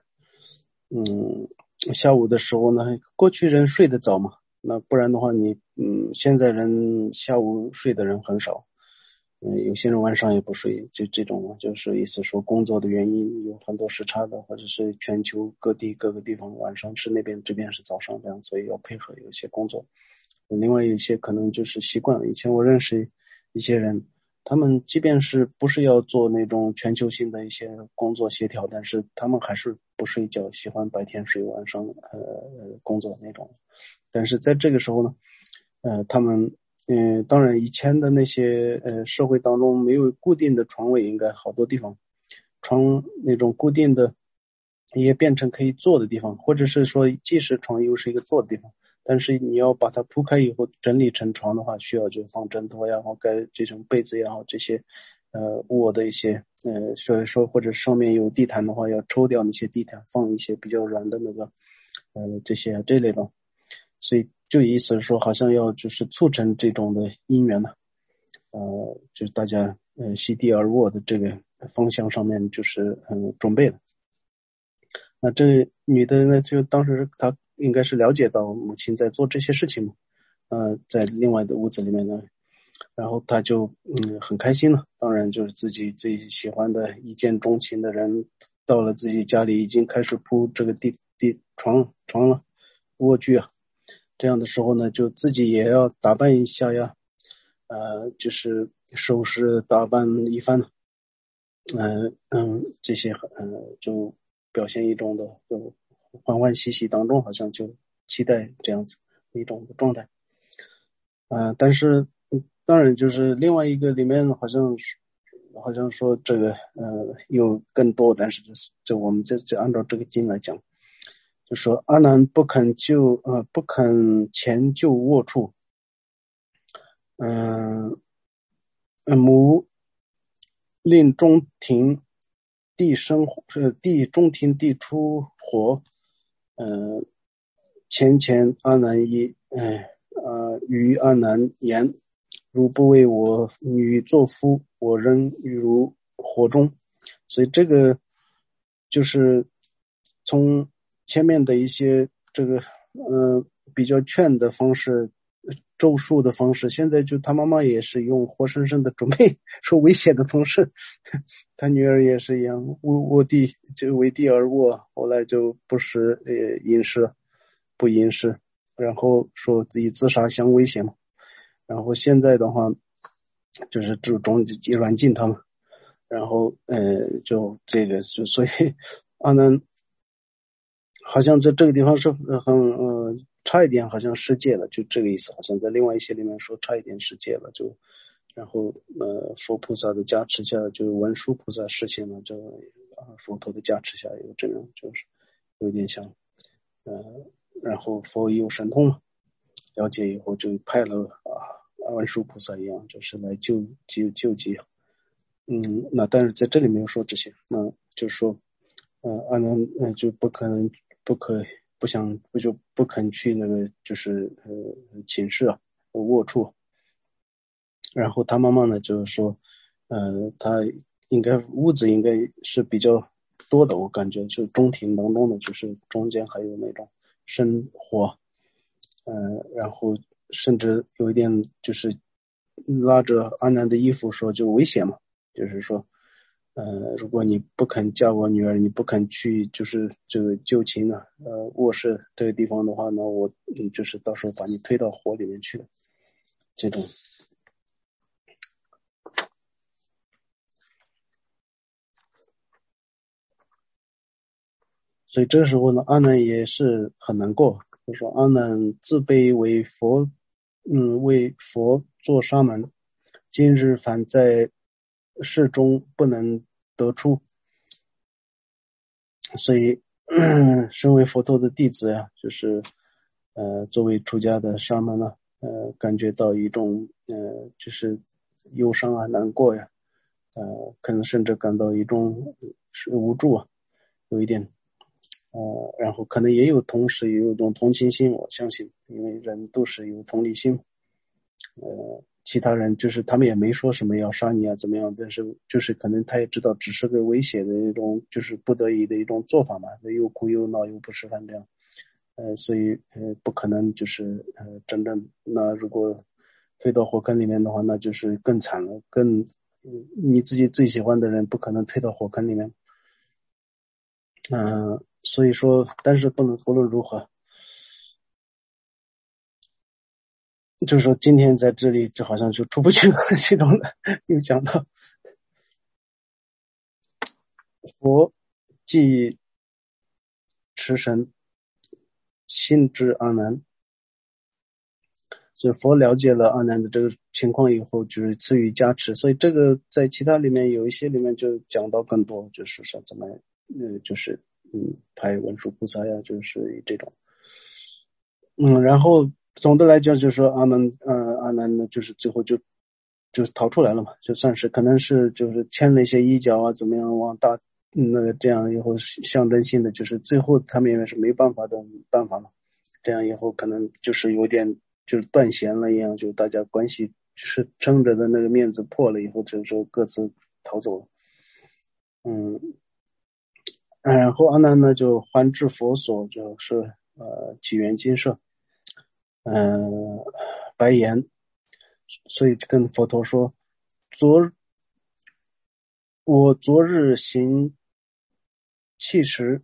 下午的时候呢，过去人睡得早嘛，那不然的话你现在人下午睡的人很少。有些人晚上也不睡，就这种就是意思说工作的原因有很多时差的，或者是全球各地各个地方晚上是那边这边是早上这样，所以要配合有些工作。另外有些可能就是习惯了，以前我认识一些人，他们即便是不是要做那种全球性的一些工作协调，但是他们还是不睡觉，喜欢白天睡晚上工作那种。但是在这个时候呢，他们当然以前的那些社会当中没有固定的床位，应该好多地方床那种固定的也变成可以坐的地方，或者是说既是床又是一个坐的地方，但是你要把它铺开以后整理成床的话，需要就放枕头呀，然后盖这种被子呀，这些卧的一些所以说或者上面有地毯的话，要抽掉那些地毯，放一些比较软的那个这类的。所以就意思是说好像要就是促成这种的姻缘呢，就是大家席地而卧的这个方向上面就是准备的。那这女的呢，就当时她应该是了解到母亲在做这些事情嘛，在另外的屋子里面呢，然后她就很开心了。当然就是自己最喜欢的一见钟情的人到了自己家里，已经开始铺这个床了，卧具啊。这样的时候呢，就自己也要打扮一下呀，就是收拾打扮一番，这些就表现一种的就欢欢喜喜当中，好像就期待这样子一种的状态。但是当然就是另外一个里面好像说这个有更多，但是这我们就按照这个经来讲，就说阿难不肯前就卧处，母令中庭地中庭地出火，前阿难一于阿难言：如不为我女作夫，我仍欲如火中。所以这个就是从前面的一些这个比较劝的方式，咒术的方式，现在就他妈妈也是用活生生的准备说危险的方式，他女儿也是一样，卧地就为地而卧，后来就不食饮食，不饮食，然后说自己自杀相危险嘛。然后现在的话就是注重软禁他们，然后就这个就所以阿难好像在这个地方是很差一点，好像世界了，就这个意思。好像在另外一些里面说差一点世界了，就然后佛菩萨的加持下，就文殊菩萨实现了，就佛陀的加持下有这样，就是有点像然后佛有神通了，了解以后就派了文殊菩萨一样，就是来救济。那但是在这里没有说这些，那就是说阿难就不肯去那个就是寝室卧处。然后他妈妈呢就是说他屋子应该是比较多的，我感觉就中庭当中的就是中间还有那种生火，然后甚至有一点就是拉着阿难的衣服说就危险嘛，就是说如果你不肯嫁我女儿，你不肯去就是这个就寝呢卧室这个地方的话呢，我就是到时候把你推到火里面去了，这种。所以这时候呢，阿难也是很难过，就说阿难自卑为佛做沙门，今日反在世中不能得出。所以身为佛陀的弟子呀，就是作为出家的沙门呢，感觉到一种就是忧伤啊、难过呀，可能甚至感到一种是无助啊，有一点然后可能也有同时也有一种同情心，我相信，因为人都是有同理心。其他人就是他们也没说什么要杀你啊怎么样，但是就是可能他也知道只是个威胁的一种，就是不得已的一种做法嘛，又哭又闹又不吃饭这样，所以不可能就是真正那如果推到火坑里面的话，那就是更惨了，你自己最喜欢的人不可能推到火坑里面。所以说，但是不论如何，就是说今天在这里就好像就出不去了这种的，又讲到佛即持神信知阿难，所以佛了解了阿难的这个情况以后，就是赐予加持。所以这个在其他里面有一些里面就讲到更多，就是说怎么就是派文殊菩萨呀，就是以这种然后总的来讲就是说阿难呢就是最后就是逃出来了嘛，就算是可能是就是牵了一些衣角啊怎么样往大那个这样以后象征性的就是最后他们也是没办法的办法嘛，这样以后可能就是有点就是断弦了一样，就大家关系就是撑着的那个面子破了以后，就是说各自逃走了。然后阿难呢就还至佛所，就是起缘精舍，白言，所以跟佛陀说，我昨日行弃时，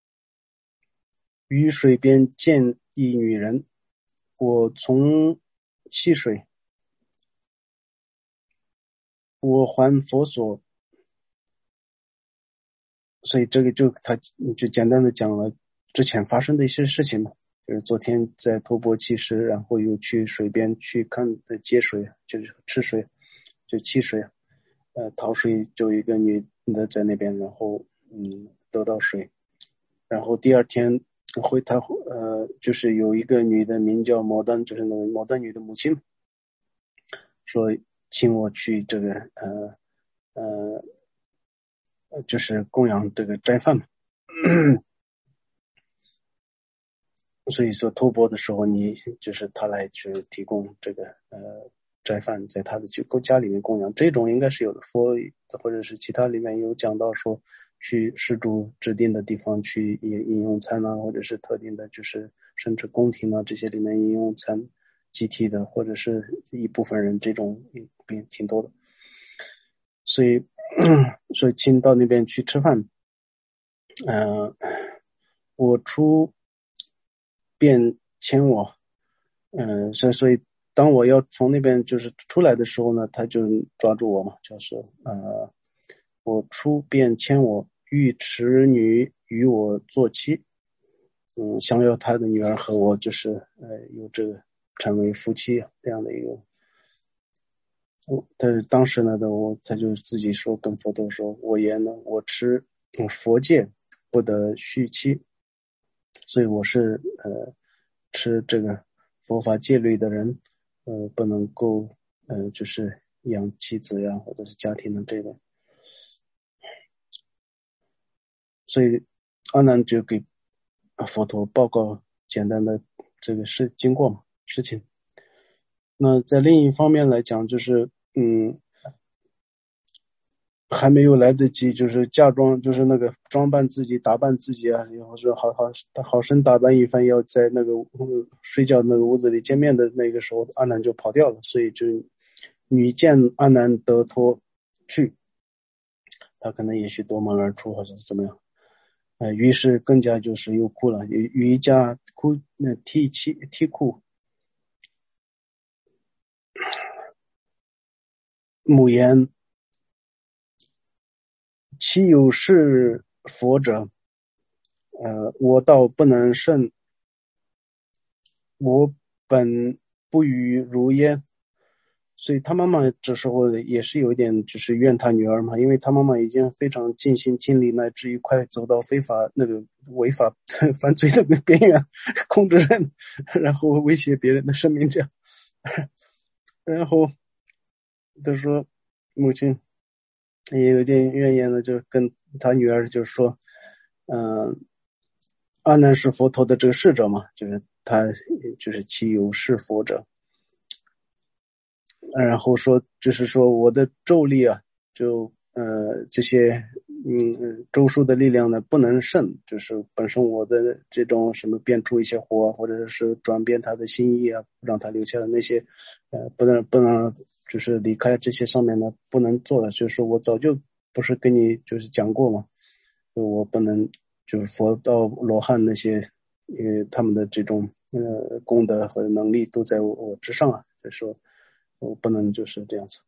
于水边见一女人，我从弃水，我还佛所， 所以这个他就简单的讲了之前发生的一些事情嘛，就是昨天在托钵乞食，然后又去水边去看接水，就是吃水，就汽水，讨水，就一个女的在那边，然后得到水，然后第二天就是有一个女的名叫摩登，就是那个摩登女的母亲，说请我去这个就是供养这个斋饭嘛。所以说托钵的时候，你就是他来去提供这个斋饭，在他的家里面供养，这种应该是有的。佛或者是其他里面有讲到说，去施主指定的地方去饮用餐啊，或者是特定的，就是甚至宫廷啊这些里面饮用餐，集体的或者是一部分人，这种挺多的。所以请到那边去吃饭，我出便牵我，所以当我要从那边就是出来的时候呢，他就抓住我嘛，就是我出便牵我，欲持女与我做妻，想要他的女儿和我就是有这个成为夫妻这样的一个。但是当时呢他就自己说跟佛陀说，我言呢，我持佛戒不得续妻，所以我是持这个佛法戒律的人，不能够就是养妻子呀，或者是家庭的这类。所以阿难就给佛陀报告简单的这个经过嘛事情。那在另一方面来讲，就是还没有来得及就是嫁妆，就是那个装扮自己打扮自己啊，然后说好生打扮一番，要在那个睡觉那个屋子里见面的那个时候，阿难就跑掉了。所以就女见阿难得脱去，他可能也许夺门而出或者是怎么样，于是更加就是又哭了，瑜伽哭啼哭，母言其有是佛者，我道不能胜，我本不与如焉。所以他妈妈这时候也是有一点就是怨他女儿嘛，因为他妈妈已经非常尽心尽力，乃至于快走到非法那个违法犯罪的边缘，控制人，然后威胁别人的生命这样。然后他说母亲也有点怨言的，就跟他女儿就说阿难是佛陀的这个侍者嘛，就是他就是其有是佛者，然后说就是说我的咒力啊，就这些咒术的力量呢不能胜，就是本身我的这种什么变出一些火，或者是转变他的心意啊，让他留下的那些不能就是离开这些上面呢不能做的，就是我早就不是跟你就是讲过嘛，就我不能就是佛道罗汉那些他们的这种功德和能力都在我之上啊，就是说我不能就是这样子。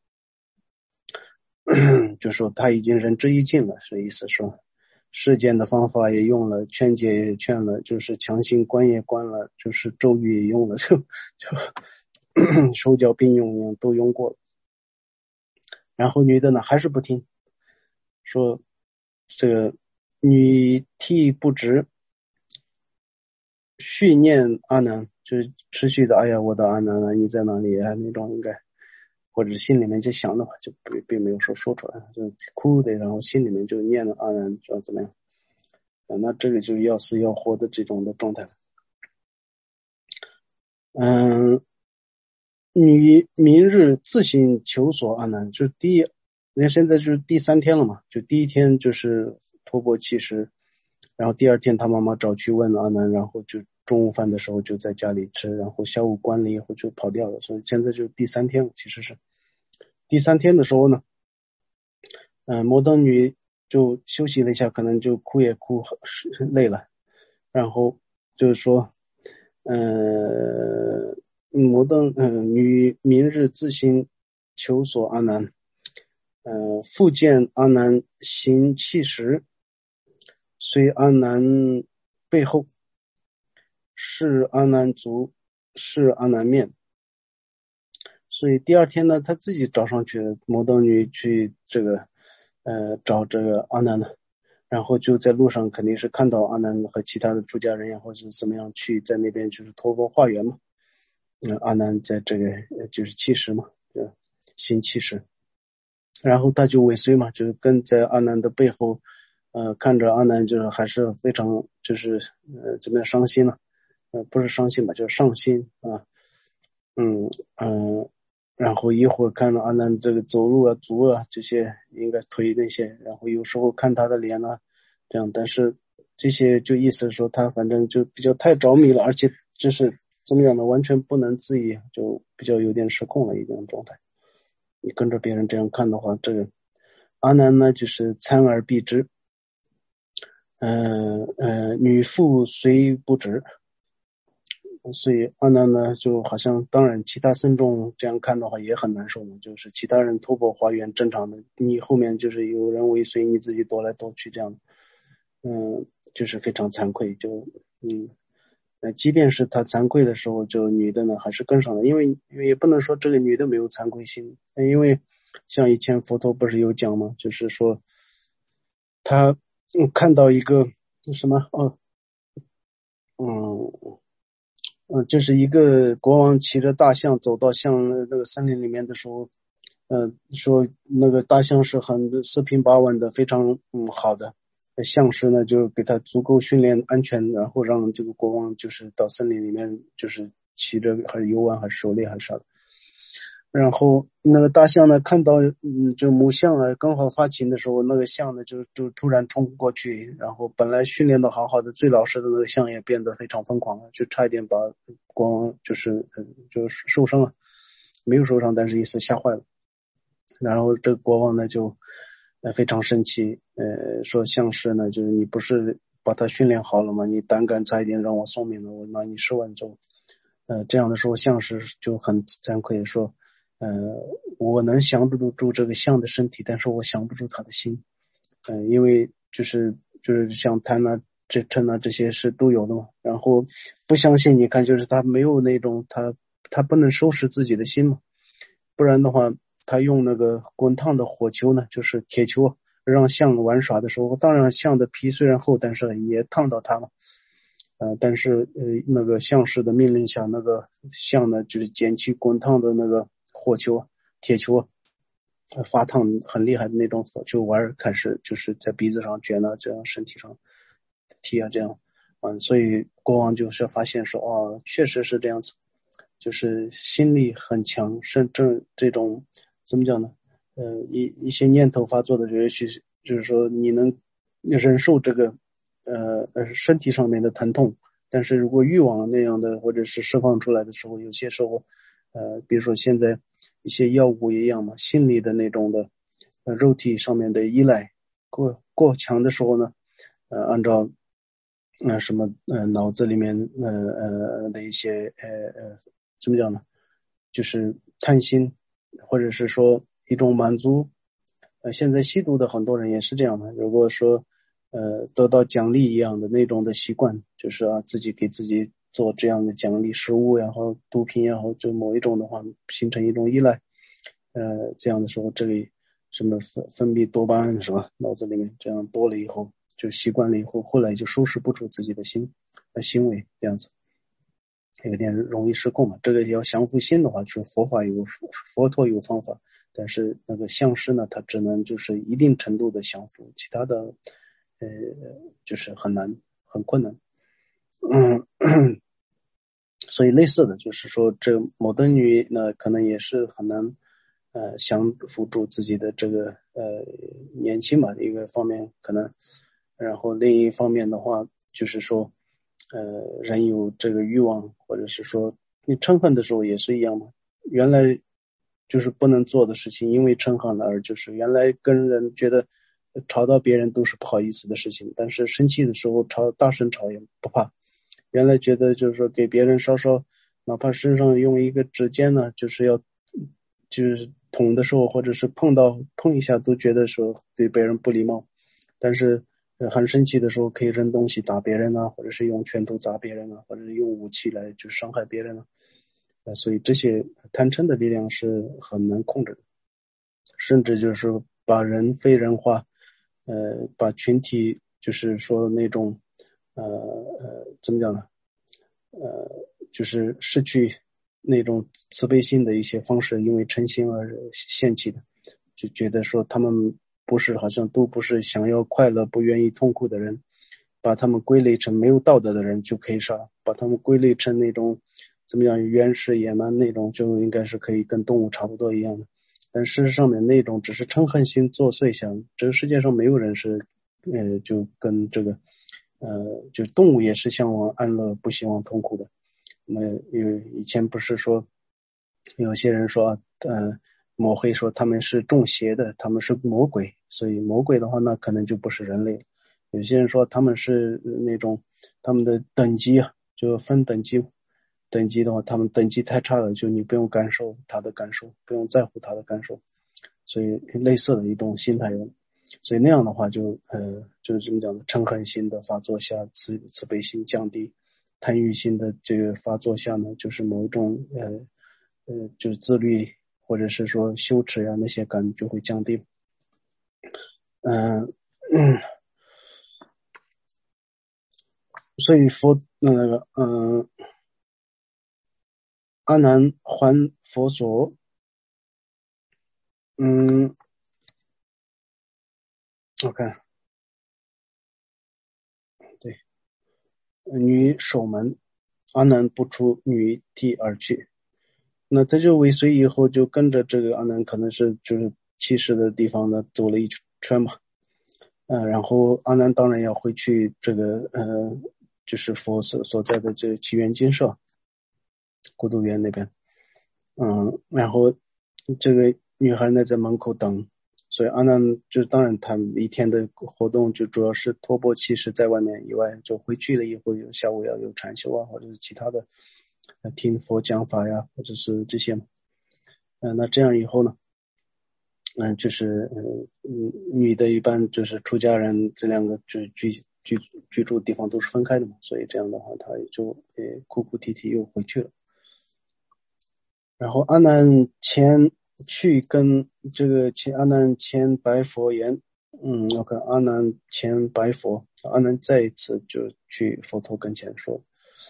就说他已经仁至义尽了，是意思说世间的方法也用了，劝解也劝了，就是强行关也关了，就是咒语也用了，就手脚并用一样都用过了。然后女的呢还是不听，说这个女涕不止，续念阿难，就是持续的哎呀我的阿难啊，你在哪里啊那种，应该或者心里面就想的话，就并没有说出来，就哭的，然后心里面就念了阿难说怎么样，那这个就是要死要活的这种的状态。你明日自行求索阿难，就那现在就是第3天了嘛，就第1天就是托钵乞食，然后第2天他妈妈找去问阿难，然后就中午饭的时候就在家里吃，然后下午关了以后就跑掉了，所以现在就是第3天了。其实是第3天的时候呢，摩登女就休息了一下，可能就哭也哭累了，然后就是说摩登女明日自行求索阿难，复见阿难行乞食， 随阿难背后，是阿难足，是阿难面。所以第二天呢，他自己找上去，摩登女去这个找这个阿难呢，然后就在路上肯定是看到阿难和其他的出家人呀，或者是怎么样去在那边就是托钵化缘嘛。阿难在这个就是弃食嘛，行弃食，然后他就尾随嘛，就是跟在阿难的背后，看着阿难就是还是非常就是怎么样伤心了，不是伤心吧，就是上心啊，然后一会儿看到阿难这个走路啊、足啊这些，应该腿那些，然后有时候看他的脸啊，这样，但是这些就意思是说他反正就比较太着迷了，而且就是怎么样呢，完全不能自已，就比较有点失控了一种状态。你跟着别人这样看的话，这个阿难呢就是参而避之，女妇虽不知。所以阿难呢就好像，当然其他僧众这样看的话也很难受嘛，就是其他人托钵化缘正常的，你后面就是有人尾随，你自己躲来躲去这样，就是非常惭愧，就即便是他惭愧的时候，就女的呢还是跟上了，因为也不能说这个女的没有惭愧心，因为像以前佛陀不是有讲吗？就是说他看到一个什么就是一个国王骑着大象走到那个森林里面的时候，说那个大象是很四平八稳的，非常好的。象师呢就给他足够训练安全，然后让这个国王就是到森林里面就是骑着还是游玩还是狩猎还是啥的。然后那个大象呢看到就母象呢刚好发情的时候，那个象呢就突然冲过去，然后本来训练的好好的最老实的那个象也变得非常疯狂了，就差一点把国王就是受伤了，没有受伤，但是意思吓坏了。然后这个国王呢就非常生气，说象师呢就是你不是把他训练好了吗？你胆敢差一点让我送命了，我拿你10万州。这样的时候象师就很惭愧说，我能降住这个象的身体，但是我降不住他的心。因为就是像贪啊、嗔啊这些是都有的嘛。然后不相信，你看就是他没有那种他不能收拾自己的心嘛，不然的话，他用那个滚烫的火球呢，就是铁球，让象玩耍的时候，当然象的皮虽然厚，但是也烫到它了。但是那个象师的命令下，那个象呢就是捡起滚烫的那个火球、铁球，发烫很厉害的那种火球玩，开始就是在鼻子上卷啊，这样身体上踢啊，这样，所以国王就是发现说，确实是这样子，就是心力很强，甚至这种怎么讲呢？一些念头发作的人，就是说你能忍受这个身体上面的疼痛，但是如果欲望那样的或者是释放出来的时候，有些时候比如说现在一些药物一样嘛，心理的那种的肉体上面的依赖过强的时候呢，按照什么脑子里面的一些怎么讲呢，就是贪心，或者是说一种满足。现在吸毒的很多人也是这样的，如果说得到奖励一样的那种的习惯，就是自己给自己做这样的奖励食物也好，毒品也好，就某一种的话形成一种依赖，这样的时候这里什么分泌多巴胺是吧，脑子里面这样多了以后就习惯了以后，后来就收拾不住自己的行为，这样子有点容易失控嘛。这个要降服心的话，就是佛陀有方法，但是那个相师呢，他只能就是一定程度的降服，其他的就是很难很困难。所以类似的就是说，这摩登女呢可能也是很难降服住自己的这个年轻嘛，一个方面可能，然后另一方面的话就是说人有这个欲望，或者是说你嗔恨的时候也是一样嘛，原来就是不能做的事情，因为嗔恨了而就是原来跟人觉得吵到别人都是不好意思的事情，但是生气的时候大声吵也不怕，原来觉得就是说给别人稍稍哪怕身上用一个指尖呢，就是捅的时候或者是碰一下都觉得说对别人不礼貌，但是很生气的时候可以扔东西打别人啊，或者是用拳头砸别人啊，或者是用武器来就伤害别人啊。所以这些贪嗔的力量是很难控制的，甚至就是说把人非人化，把群体就是说那种怎么讲呢？就是失去那种慈悲心的一些方式，因为嗔心而献弃的，就觉得说他们不是好像都不是想要快乐不愿意痛苦的人，把他们归类成没有道德的人就可以杀，把他们归类成那种怎么样原始野蛮那种就应该是可以跟动物差不多一样的。但事实上面那种只是嗔恨心作祟想，这个世界上没有人是就跟这个就动物也是向往安乐不希望痛苦的。那以前不是说有些人说抹黑说他们是中邪的，他们是魔鬼，所以魔鬼的话那可能就不是人类。有些人说他们是那种他们的等级啊，就分等级的话，他们等级太差了，就你不用感受他的感受，不用在乎他的感受，所以类似的一种心态。所以那样的话就是怎么讲呢？嗔恨心的发作下，慈悲心降低，贪欲心的这个发作下呢，就是某一种就是自律或者是说羞耻呀那些感就会降低。所以佛阿难还佛所我看对，女守门，阿难不出女地而去。那他就尾随以后就跟着这个阿难，可能是就是起始的地方呢走了一圈嘛。然后阿难当然要回去这个就是佛所在的这祇园精舍孤独园那边。然后这个女孩呢在门口等，所以阿难就当然他一天的活动就主要是托钵乞食在外面以外，就回去了以后有下午要有禅修啊，或者是其他的听佛讲法呀，或者是这些。那这样以后呢，就是女的一般就是出家人这两个就是居住的地方都是分开的嘛，所以这样的话他也就哭哭啼啼又回去了。然后阿难前去跟这个阿难前白佛言，我看阿难前白佛，阿难再一次就去佛陀跟前说，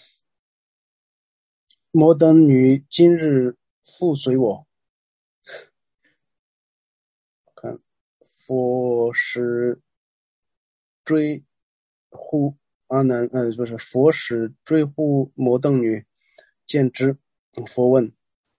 摩登女今日复随我。看佛使追护阿难，不是佛使追护摩登女，见之，佛问，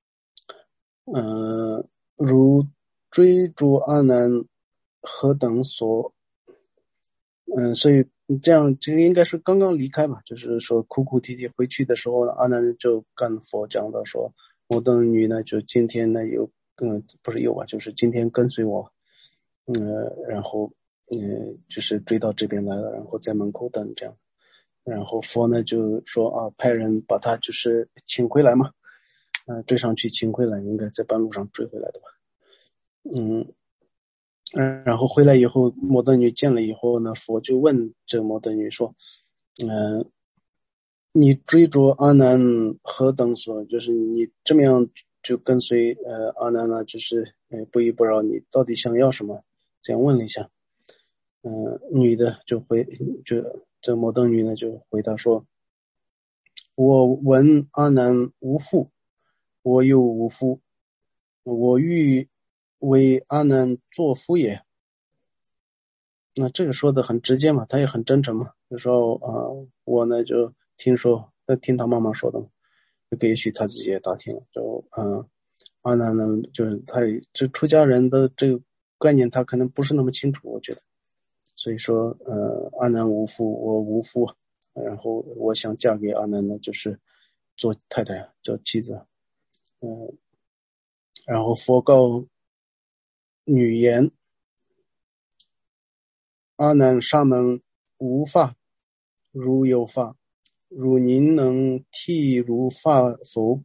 如追逐阿难何等所？所以这样这个应该是刚刚离开嘛，就是说哭哭啼啼回去的时候呢，阿难就跟佛讲到说，摩登女呢就今天呢不是有啊，就是今天跟随我，然后就是追到这边来了，然后在门口等这样，然后佛呢就说派人把他就是请回来嘛，追上去请回来，应该在半路上追回来的吧。然后回来以后，摩登女见了以后呢，佛就问这摩登女说，你追逐阿难何等所？就是你这么样就跟随阿难呢，就是不依不饶，你到底想要什么？这样问了一下。女的就这摩登女呢就回答说，我闻阿难无父，我又无夫，我欲为阿难作夫也。那这个说的很直接嘛，他也很真诚嘛，就说我呢就听他妈妈说的嘛，这个也许他自己也打听了，就阿难呢就是他这出家人的这个概念他可能不是那么清楚，我觉得，所以说阿难无父，我无夫，然后我想嫁给阿难呢就是做太太做妻子。然后佛告女言，阿难沙门无发，如有发，汝宁能替如发否？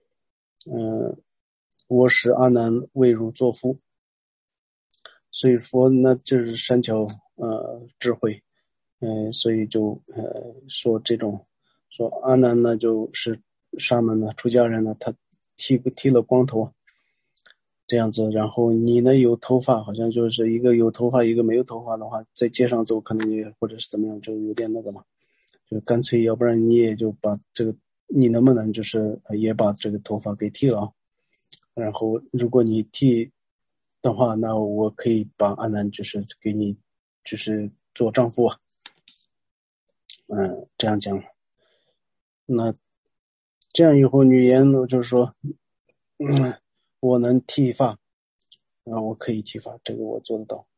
我使阿难为汝作夫。所以佛呢就是善巧智慧， 所以就说这种说阿难呢就是沙门呢出家人呢，他剃了光头这样子，然后你呢有头发，好像就是一个有头发一个没有头发的话，在街上走可能也或者是怎么样，就有点那个嘛，就干脆要不然你也就把这个，你能不能就是也把这个头发给剃了，然后如果你剃的话，那我可以把阿难就是给你就是做丈夫啊，这样讲。那这样以后女言呢就是说，我能剃发，我可以剃发，这个我做得到。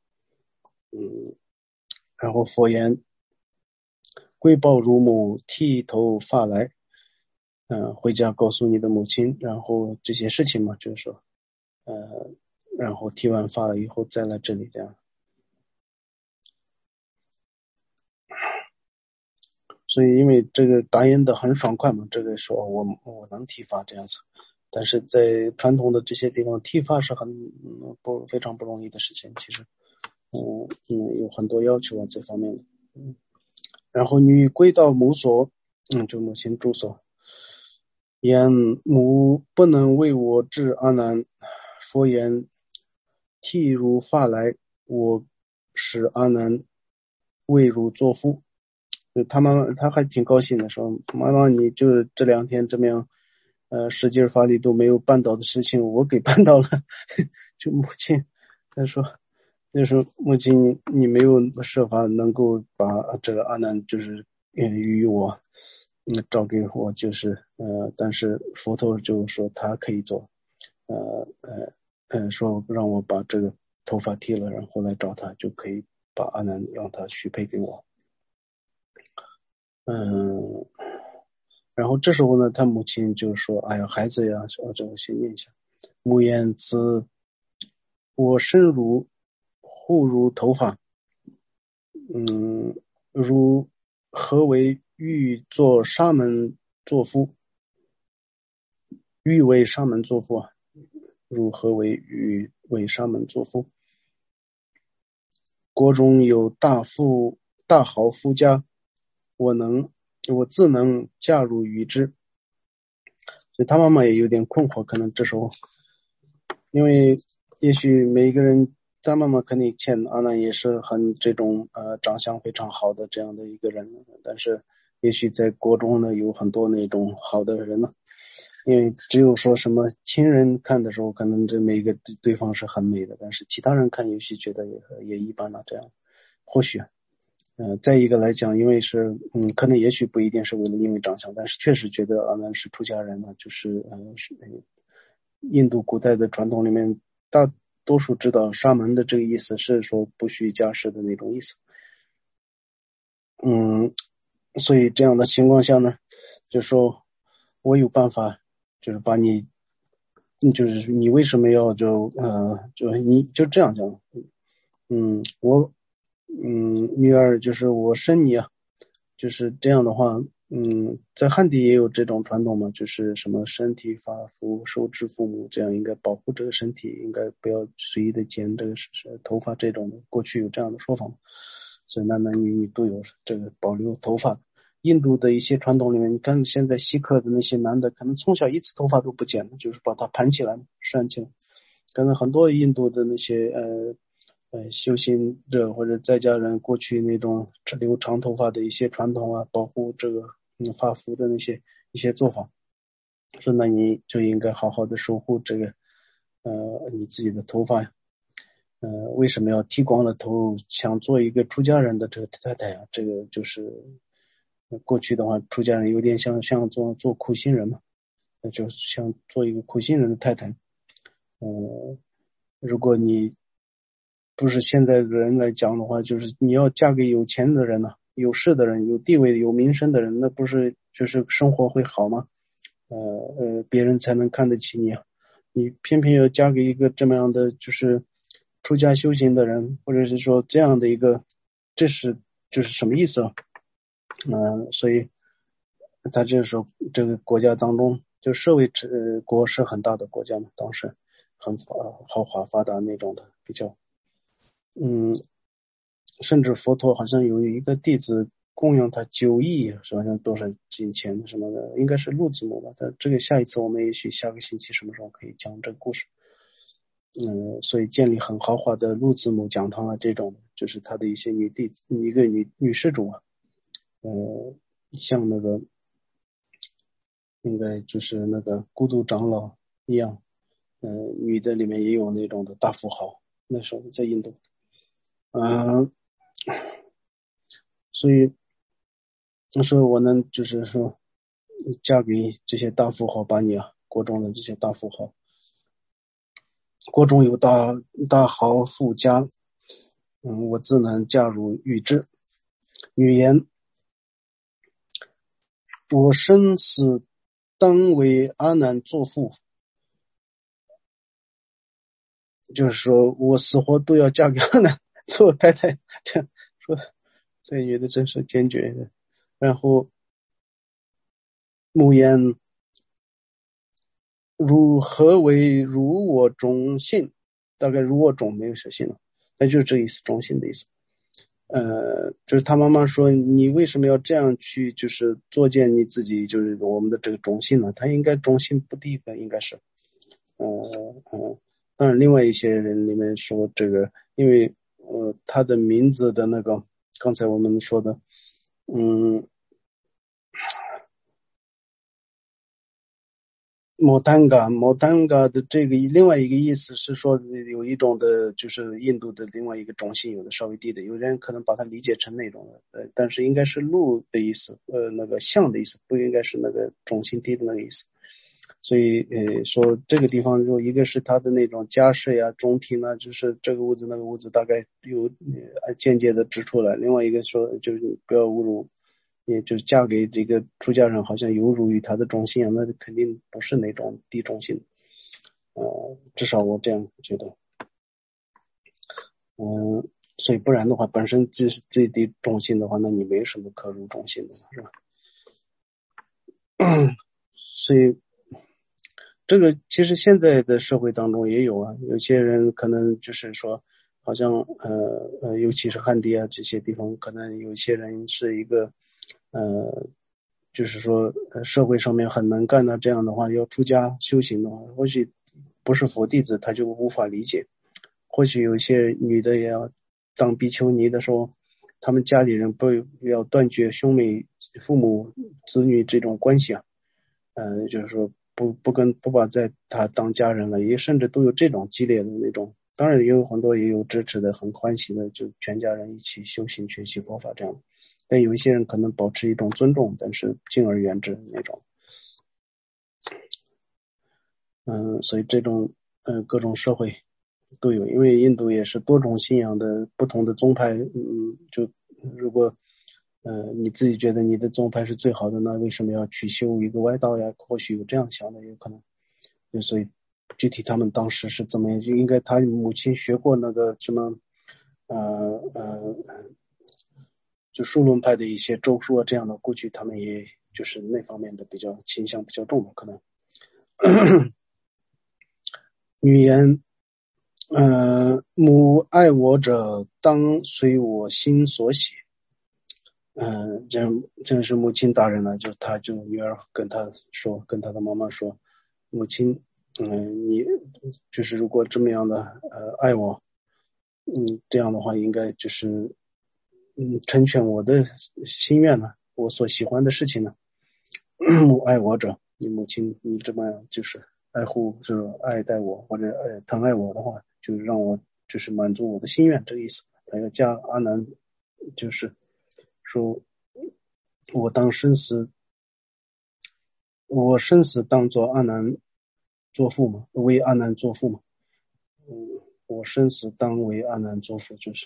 然后佛言，贵报乳母剃头发来，回家告诉你的母亲，然后这些事情嘛，就是说，然后剃完发了以后再来这里这样。所以因为这个答应的很爽快嘛，这个说我能剃发这样子，但是在传统的这些地方剃发是非常不容易的事情，其实有很多要求啊这方面的。然后女归到母所，就母亲住所，言母不能为我治阿难，佛言剃如发来，我使阿难为汝作夫。就他妈妈他还挺高兴的，说妈妈你就是这2天这么样使劲发力都没有办到的事情我给办到了。就母亲他说就是母亲你没有设法能够把这个阿难就是与我找给我，就是但是佛陀就说他可以做，说让我把这个头发剃了，然后来找他，就可以把阿难让他许配给我。然后这时候呢，他母亲就说：“哎呀，孩子呀，这我先念一下。母言子，我身如护如头发，如何为欲做沙门作夫？欲为沙门作夫啊，如何为欲为沙门作夫？国中有大豪夫家，我自能嫁入于之。”所以他妈妈也有点困惑，可能这时候，因为也许每一个人，他妈妈肯定见阿难也是很这种长相非常好的这样的一个人，但是也许在国中呢有很多那种好的人呢，因为只有说什么亲人看的时候，可能这每一个对方是很美的，但是其他人看也许觉得也一般了，这样或许。再一个来讲，因为是可能也许不一定是为了因为长相，但是确实觉得阿难是出家人呢，就是是印度古代的传统里面大多数知道沙门的这个意思是说不虚家世的那种意思。所以这样的情况下呢，就说我有办法，就是把你，就是你为什么要就你就这样讲，我女儿就是我生你啊，就是这样的话，在汉地也有这种传统嘛，就是什么身体发肤受之父母，这样应该保护这个身体，应该不要随意的剪这个头发这种的，过去有这样的说法嘛，所以男男女女都有这个保留头发。印度的一些传统里面，你看现在锡克的那些男的，可能从小一次头发都不剪的，就是把它盘起来扇起来。可能很多印度的那些修行者或者在家人过去那种留长头发的一些传统啊，保护这个发肤的那些一些做法，说那你就应该好好的守护这个你自己的头发呀。为什么要剃光了头想做一个出家人的这个太太啊？这个就是过去的话，出家人有点像做苦行人嘛，那就像做一个苦行人的太太。如果你不是现在的人来讲的话，就是你要嫁给有钱的人呢，有势的人，有地位有名声的人，那不是就是生活会好吗？别人才能看得起你啊。你偏偏要嫁给一个这么样的就是出家修行的人，或者是说这样的一个，就是什么意思啊？所以他这个时候这个国家当中，就社会国是很大的国家嘛，当时很豪华发达那种的比较。 甚至佛陀好像有一个弟子供养他9亿，好像多少金钱什么的，应该是陆子母吧。但这个下一次我们也许下个星期什么时候可以讲这个故事。所以建立很豪华的陆子母讲堂啊，这种就是他的一些女弟子，一个女施主啊，像那个应该就是那个孤独长老一样，女的里面也有那种的大富豪，那时候在印度，所以那时候我能就是说嫁给这些大富豪，把你国中的这些大富豪，国中有大豪富家，我自能嫁入与之。女言，我生死当为阿难作妇，就是说我死活都要嫁给阿难做太太，这样说的，这女的真是坚决的。然后母言，何为如我种性？大概如我种没有写信了，那就是这意思，种性的意思。就是他妈妈说你为什么要这样去就是作践你自己，就是我们的这个种姓呢？他应该种姓不低的，应该是当然另外一些人里面说这个，因为他的名字的那个刚才我们说的摩丹嘎的这个另外一个意思是说有一种的就是印度的另外一个种姓，有的稍微低的，有人可能把它理解成那种的，但是应该是鹿的意思，那个象的意思，不应该是那个种姓低的那个意思。所以说这个地方就一个是他的那种家世呀中庭呢，就是这个屋子那个屋子大概有间接的指出来，另外一个说就是不要侮辱，也就是嫁给这个出家人好像有辱于他的种姓，那肯定不是那种低种姓，至少我这样觉得。所以不然的话本身就是最低种姓的话，那你没什么可入种姓的，是吧？所以这个其实现在的社会当中也有啊，有些人可能就是说好像尤其是汉地啊这些地方，可能有些人是一个就是说社会上面很能干的，这样的话要出家修行的话，或许不是佛弟子他就无法理解，或许有些女的也要当比丘尼的时候，他们家里人不要断绝兄妹父母子女这种关系啊，就是说不把他当家人了，也甚至都有这种激烈的那种，当然也有很多也有支持的很欢喜的，就全家人一起修行学习佛法这样，但有一些人可能保持一种尊重，但是敬而远之那种。所以这种各种社会都有，因为印度也是多种信仰的不同的宗派，就如果你自己觉得你的宗派是最好的，那为什么要去修一个歪道呀？或许有这样想的，有可能。所以具体他们当时是怎么样，就应该他母亲学过那个什么就数论派的一些咒术啊这样的，估计他们也就是那方面的比较倾向比较重的可能。语言母爱我者当随我心所写。这是母亲大人了，就他就女儿跟他说，跟他的妈妈说，母亲，你就是如果这么样的爱我，这样的话应该就是成全我的心愿呢，我所喜欢的事情呢。母爱我者，你母亲你这么就是爱护就是爱戴我或者疼爱我的话，就让我就是满足我的心愿，这个意思。他要加阿难，就是说我生死当作阿难作父嘛，为阿难作父嘛。我生死当为阿难作父，就是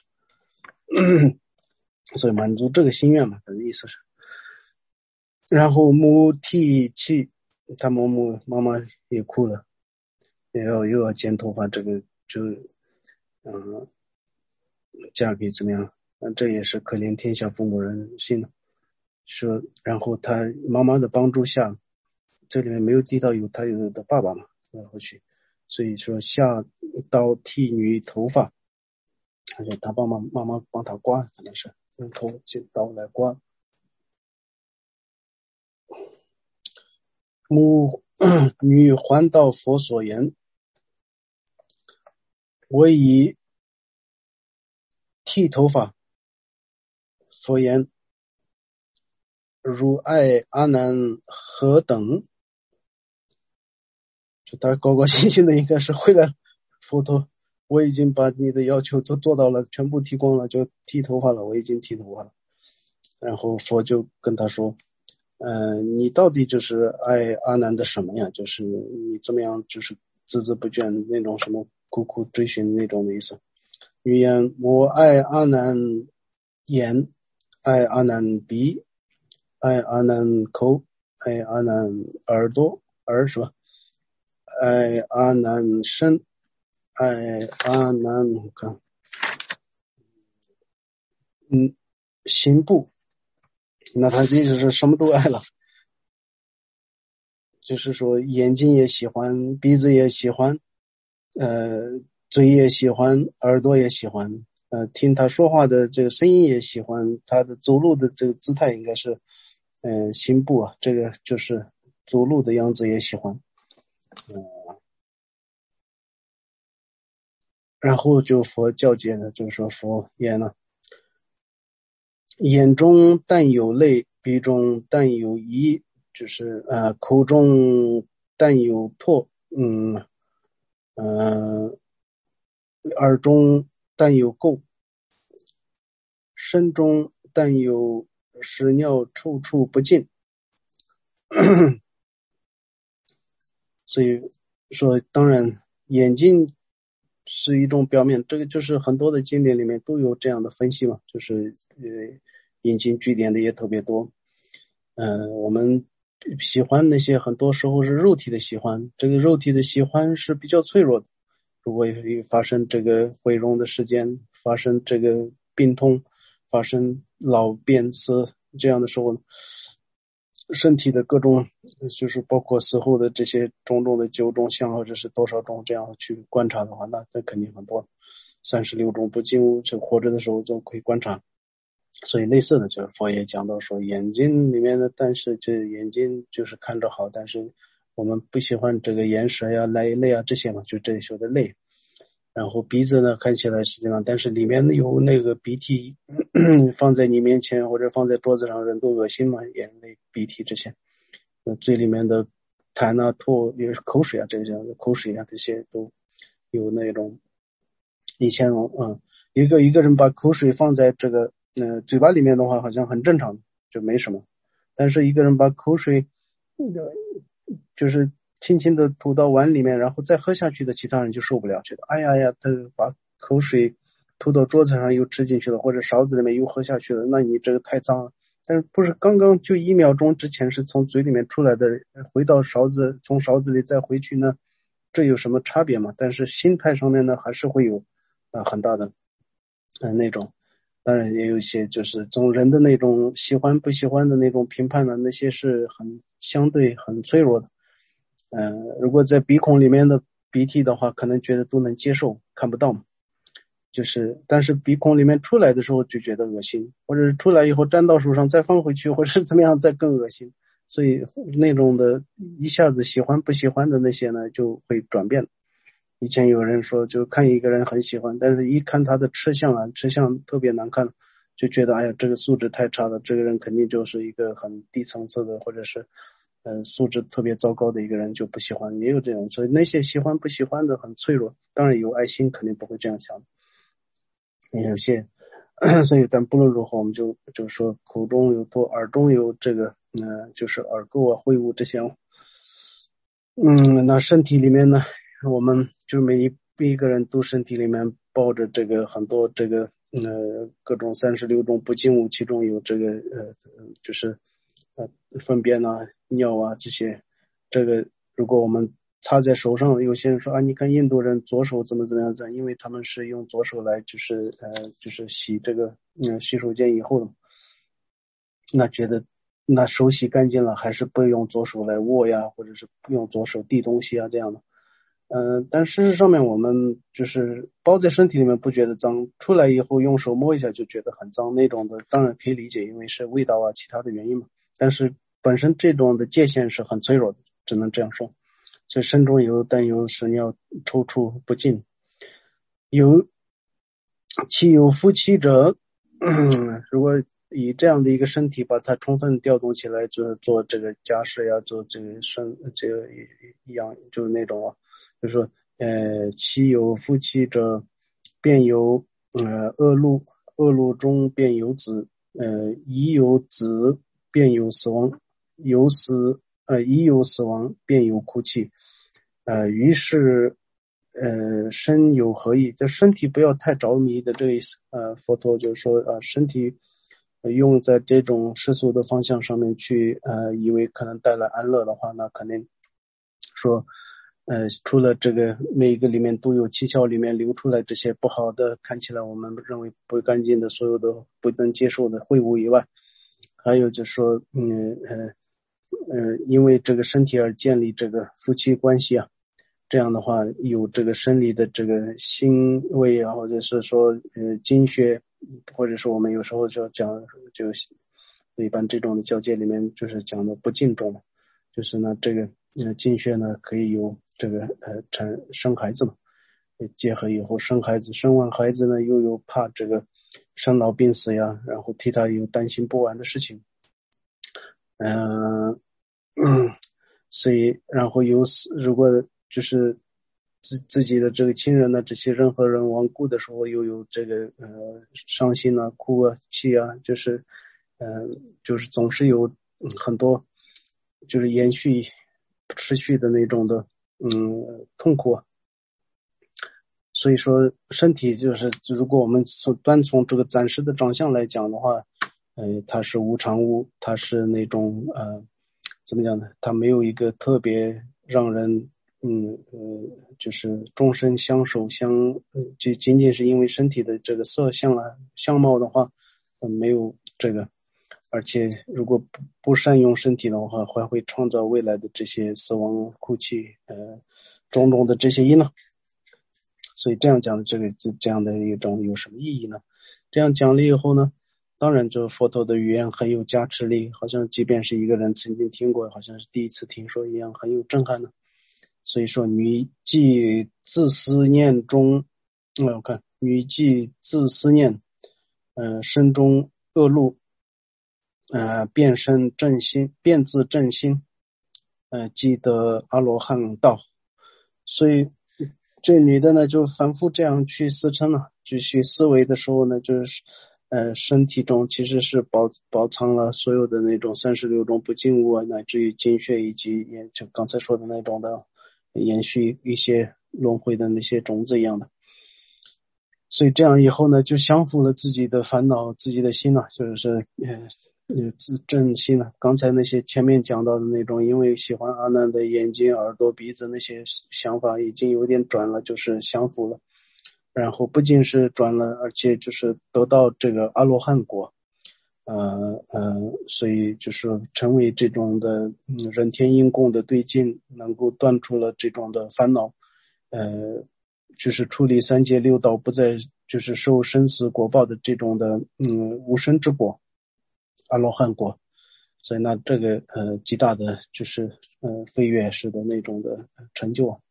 所以满足这个心愿嘛，他的意思是。然后母涕泣，他妈妈也哭了，又要剪头发，这个就嫁给怎么样？这也是可怜天下父母人心的。说，然后他妈妈的帮助下，这里面没有提到他有的爸爸嘛，或许，所以说下刀剃女头发， 而且他妈妈帮他刮，可能是用头剪刀来刮。母女还道佛所言，我以剃头发。佛言，汝爱阿难何等？就他高高兴兴的应该是回来了。佛陀，我已经把你的要求都做到了，全部剃光了，就剃头发了，我已经剃头发了。然后佛就跟他说，你到底就是爱阿难的什么呀？就是你怎么样，就是孜孜不倦那种什么苦苦追寻那种的意思。语言，我爱阿难眼，爱阿难鼻，爱阿难口，爱阿难耳朵，耳是吧？爱阿难身，爱阿难看，心部。那他的意思是什么都爱了，就是说眼睛也喜欢，鼻子也喜欢，嘴也喜欢，耳朵也喜欢，听他说话的这个声音也喜欢，他的走路的这个姿态应该是，心部啊，这个就是走路的样子也喜欢，然后就佛教解的，就是说佛言呢，眼中但有泪，鼻中但有仪，就是口中但有唾，耳中但有垢，身中但有屎尿臭处不尽。所以说当然眼睛是一种表面，这个就是很多的经典里面都有这样的分析嘛，就是引经据典的也特别多。我们喜欢那些很多时候是肉体的喜欢，这个肉体的喜欢是比较脆弱的，如果发生这个毁容的事件，发生这个病痛，发生老变死这样的时候，身体的各种就是包括死后的这些种种的9种相或者是多少种这样去观察的话，那肯定很多，36种不净物，这活着的时候就可以观察。所以类似的就是佛也讲到说眼睛里面的，但是这眼睛就是看着好，但是我们不喜欢这个眼舌呀、泪啊这些嘛，就这里说的泪。然后鼻子呢看起来实际上，但是里面有那个鼻涕放在你面前或者放在桌子上，人都恶心嘛，眼泪、鼻涕这些。那嘴里面的痰啊、唾也是口水啊，这些口水啊这些都有那种。以前一个人把口水放在这个嘴巴里面的话，好像很正常，就没什么。但是一个人把口水就是轻轻的吐到碗里面，然后再喝下去的，其他人就受不了，觉得哎呀呀，他把口水吐到桌子上又吃进去了，或者勺子里面又喝下去了，那你这个太脏了。但是不是刚刚就1秒钟之前是从嘴里面出来的，回到勺子，从勺子里再回去呢，这有什么差别吗？但是心态上面呢，还是会有很大的那种。当然也有一些就是从人的那种喜欢不喜欢的那种评判呢，那些是很相对很脆弱的。如果在鼻孔里面的鼻涕的话，可能觉得都能接受，看不到嘛。就是但是鼻孔里面出来的时候就觉得恶心，或者是出来以后粘到手上再放回去，或者是怎么样再更恶心。所以那种的一下子喜欢不喜欢的那些呢就会转变。以前有人说就看一个人很喜欢，但是一看他的吃相特别难看，就觉得哎呀这个素质太差了，这个人肯定就是一个很低层次的，或者是素质特别糟糕的一个人，就不喜欢。也有这种，所以那些喜欢不喜欢的很脆弱，当然有爱心肯定不会这样想，也有些所以但不论如何我们就说口中有唾，耳中有这个就是耳垢啊秽物这些。那身体里面呢，我们就每一个人都身体里面抱着这个很多这个各种36种不净物，其中有这个就是粪便啊、尿啊这些。这个如果我们擦在手上，有些人说你看印度人左手怎么样子，因为他们是用左手来就是洗这个洗手间以后的，那觉得那手洗干净了，还是不用左手来握呀，或者是不用左手递东西啊这样的。 但事实上面我们就是包在身体里面不觉得脏，出来以后用手摸一下就觉得很脏那种的，当然可以理解，因为是味道啊其他的原因嘛。但是本身这种的界限是很脆弱的，只能这样说。所以身中有但有时尿抽搐不尽，其有夫妻者，如果以这样的一个身体把它充分调动起来，就是做这个家事呀，做这个这个一样，就是那种啊，就是说其有夫妻者，便有恶露中便有子，已有子便有死亡，已有死亡便有哭泣，于是身有何意？这身体不要太着迷的这个意思。佛陀就说身体用在这种世俗的方向上面去以为可能带来安乐的话，那肯定说除了这个每一个里面都有七窍里面流出来这些不好的，看起来我们认为不干净的所有的不能接受的秽物以外，还有就是说因为这个身体而建立这个夫妻关系啊，这样的话有这个生理的这个腥味啊，或者是说经血，或者是我们有时候就讲就一般这种的教界里面就是讲的不净重嘛，就是呢这个经血呢可以有这个生孩子嘛，结合以后生孩子，生完孩子呢又有怕这个生老病死呀，然后替他有担心不完的事情，所以然后如果就是自己的这个亲人呢，这些任何人亡故的时候又有这个伤心啊、哭啊、泣啊，就是就是总是有很多就是延续持续的那种的痛苦啊。所以说身体就是如果我们单从这个暂时的长相来讲的话，它是无常物，它是那种怎么讲呢？它没有一个特别让人就是终身相守就仅仅是因为身体的这个色相啊相貌的话，没有这个，而且如果不善用身体的话，还会创造未来的这些死亡、哭泣种种的这些因呢。所以这样讲的这样的一种有什么意义呢？这样讲了以后呢，当然就佛陀的语言很有加持力，好像即便是一个人曾经听过，好像是第一次听说一样，很有震撼的。所以说女既自思念中，我看女既自思念，身中恶露，便自正心，即得阿罗汉道。所以这女的呢就反复这样去思嗔了，就去思维的时候呢，就是身体中其实是包藏了所有的那种36种不净物啊，乃至于精血，以及就刚才说的那种的延续一些轮回的那些种子一样的。所以这样以后呢，就降服了自己的烦恼，自己的心了，就是自正心了。刚才那些前面讲到的那种，因为喜欢阿难的眼睛、耳朵、鼻子那些想法已经有点转了，就是降服了。然后不仅是转了，而且就是得到这个阿罗汉果，所以就是成为这种的人天因供的对境，能够断除了这种的烦恼，就是处理三界六道，不再就是受生死果报的这种的无生之果，阿罗汉果。所以那这个极大的就是飞跃式的那种的成就啊。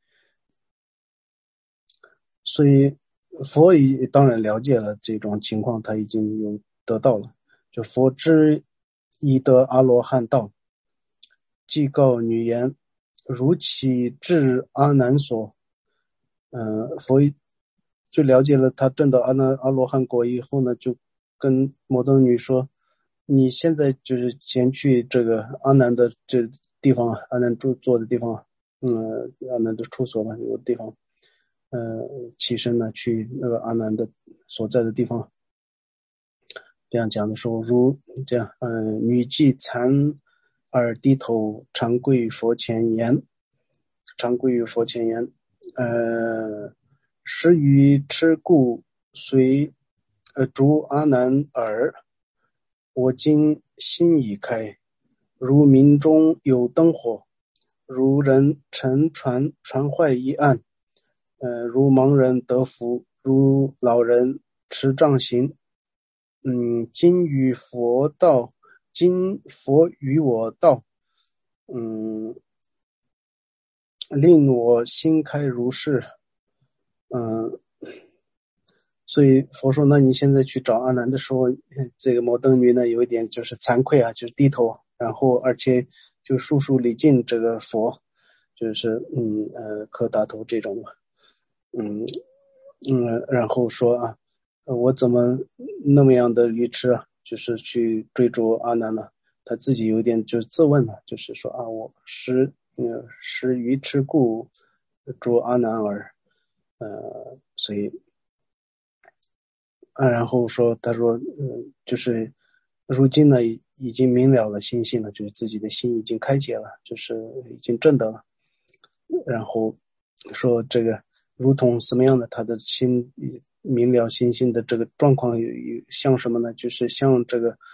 所以佛也当然了解了这种情况，他已经有得到了，就佛之已得阿罗汉道，即告女言，如其至阿难所。佛就了解了他证到阿罗汉果以后呢，就跟摩登女说，你现在就是前去这个阿难的这地方啊，阿难坐的地方啊，阿难的处所嘛，有个地方，起身呢去那个阿难的所在的地方。这样讲的时候，如这样，女既残而低头，常跪于佛前言，时于痴故，随逐阿难耳。我今心已开，如明中有灯火， 如人乘船船坏一岸，如盲人得福，如老人持杖行。今佛与我道，令我心开如是。所以佛说，那你现在去找阿难的时候，这个摩登女呢有一点就是惭愧啊，就是低头，然后而且就叔叔礼敬这个佛，就是磕大头这种嘛。然后说啊，我怎么那么样的愚痴啊，就是去追逐阿难呢？他自己有点就是自问了，就是说啊，我是愚痴故逐阿难耳。所以然后说，他说，就是如今呢已经明了了心性了，就是自己的心已经开解了，就是已经证得了。然后说这个如同什么样的他的心明了心性的这个状况像什么呢？就是像这个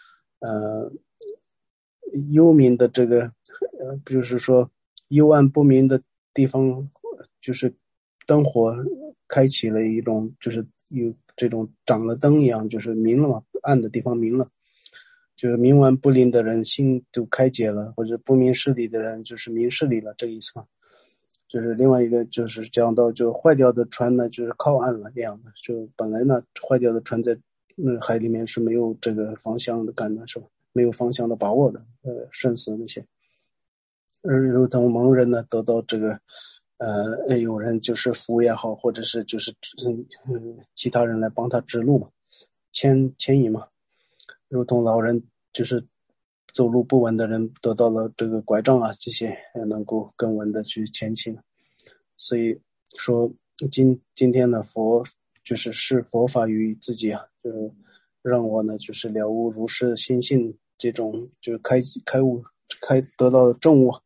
幽冥的这个就是说幽暗不明的地方，就是灯火开启了一种，就是有这种长了灯一样，就是明了嘛，暗的地方明了，就是冥顽不灵的人心就开解了，或者不明事理的人就是明事理了，这个意思嘛。就是另外一个就是讲到，就坏掉的船呢就是靠岸了这样的，就本来呢坏掉的船在海里面是没有这个方向的感的，是吧？没有方向的把握的，生死那些。如同盲人呢得到这个有人就是扶也好，或者是就是其他人来帮他指路嘛，牵引嘛。如同老人就是走路不稳的人得到了这个拐杖啊，这些能够更稳的去前进。所以说今天的佛就是佛法于自己啊，就是让我呢就是了悟如是心性，这种就是开悟得到了证悟，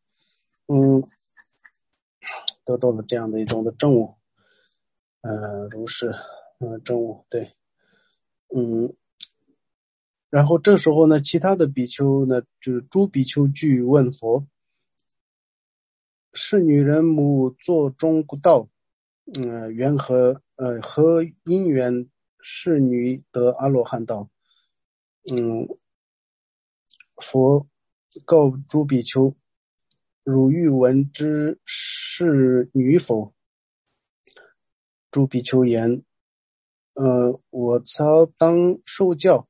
得到了这样的一种的证悟，如是证悟，对。然后这时候呢，其他的比丘呢，就是诸比丘具问佛：是女人母座中道，缘何因缘是女得阿罗汉道？佛告诸比丘：汝欲闻之是女否？诸比丘言：我操当受教。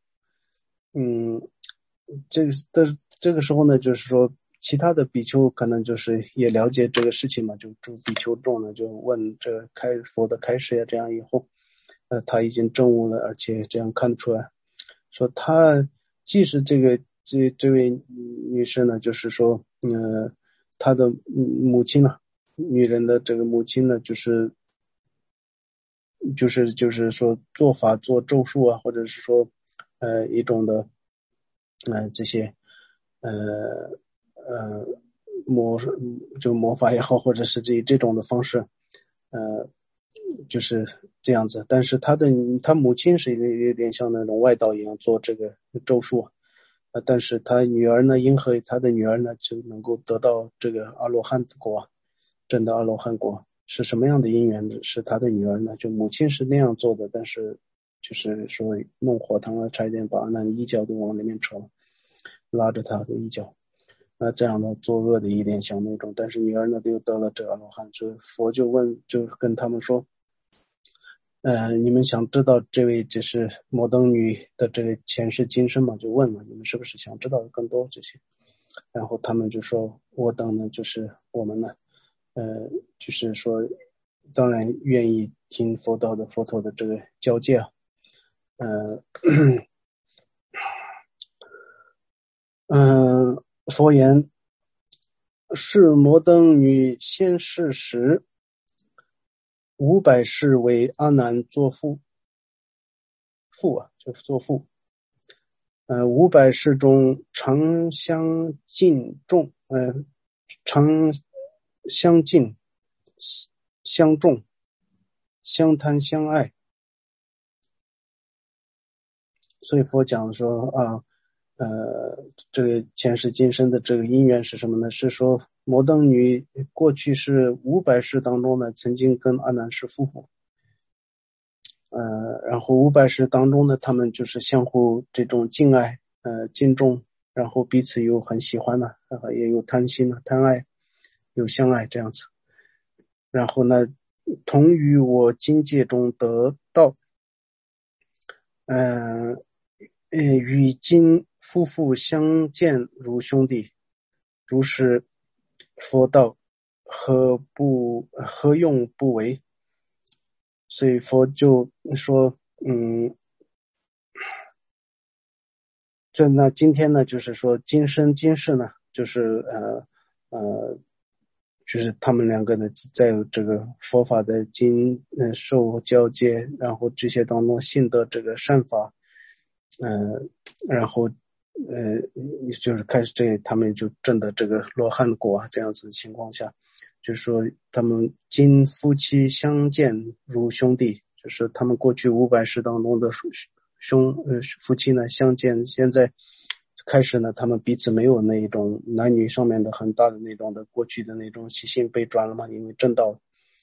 这个时候呢，就是说其他的比丘可能就是也了解这个事情嘛，就诸比丘众呢就问这个佛的开示呀，这样以后，他已经证悟了，而且这样看得出来，说他既是这位女士呢，就是说，她的母亲呢，女人的这个母亲呢，就是说做法做咒术啊，或者是说一种的这些魔法也好，或者是这种的方式，就是这样子。但是他母亲是有点像那种外道一样做这个咒术，但是他女儿呢，因何他的女儿呢就能够得到这个阿罗汉果，证得阿罗汉果，是什么样的因缘是他的女儿呢？就母亲是那样做的，但是就是说弄火塘了，差一点把那衣角都往里面扯了，拉着他的衣角。那这样的作恶的一点像那种，但是女儿呢又得了这个阿罗汉，所以佛就跟他们说，你们想知道这位就是摩登女的这个前世今生嘛？就问了，你们是不是想知道更多这些？然后他们就说，我等呢，就是我们呢，就是说，当然愿意听佛陀的这个教诫啊，佛言：是摩登女先世时，500世为阿难作父就是作父。500世中常相敬重，常相敬相重，相贪相爱。所以佛讲说啊， 这个前世今生的这个因缘是什么呢？是说摩登女过去是500世当中呢，曾经跟阿难是夫妇，然后500世当中呢，他们就是相互这种敬爱，敬重，然后彼此又很喜欢呢，也有贪心呢，贪爱，有相爱这样子。然后呢，同于我境界中得道，与今夫妇相见如兄弟，如是佛道，何用不为？所以佛就说，那今天呢，就是说今生今世呢，就是就是他们两个呢，在这个佛法的受交接，然后这些当中信得这个善法，然后就是开始他们就证的这个罗汉果这样子的情况下，就是说他们今夫妻相见如兄弟，就是他们过去500世当中的夫妻呢相见，现在开始呢，他们彼此没有那一种男女上面的很大的那种的过去的那种习性被转了嘛，因为正道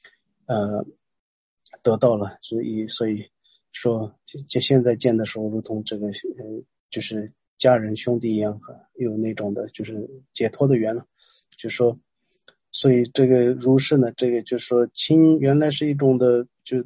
得到了，所以说现在见的时候如同这个就是家人兄弟一样，有那种的就是解脱的缘了，就说所以这个如是呢，这个就是说亲原来是一种的就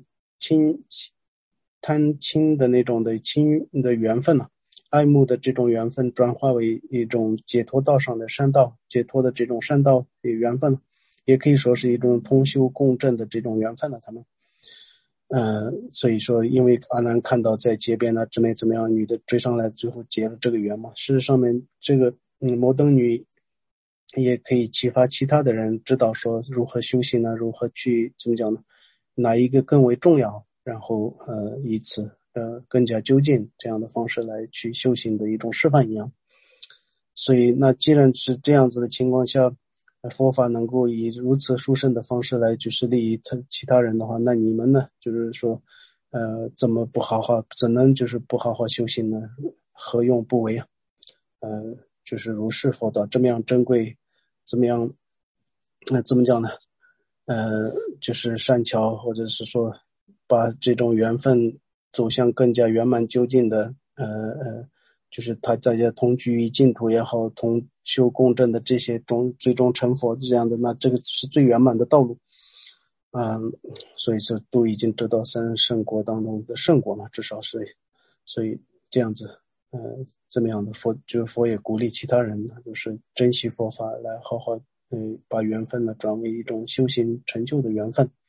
贪亲的那种的亲的缘分呢，爱慕的这种缘分转化为一种解脱道上的善道，解脱的这种善道的缘分，也可以说是一种同修共振的这种缘分了，他们所以说因为阿难看到在街边呢姊妹怎么样，女的追上来最后结了这个缘嘛，事实上面这个摩登女也可以启发其他的人知道说如何修行呢，如何去怎么讲呢，哪一个更为重要，然后以此更加究竟这样的方式来去修行的一种示范一样。所以那既然是这样子的情况下，佛法能够以如此殊胜的方式来就是利益其他人的话，那你们呢就是说怎么不好好，怎能就是不好好修行呢？何用不为啊？就是如是佛道这么样珍贵，怎么样怎么讲呢，就是善巧，或者是说把这种缘分走向更加圆满究竟的就是他在家同居于净土也好，同修共振的这些最终成佛这样的，那这个是最圆满的道路。所以这都已经得到三圣国当中的圣国嘛，至少是，所以这样子这么样的佛也鼓励其他人呢，就是珍惜佛法，来好好把缘分呢转为一种修行成就的缘分。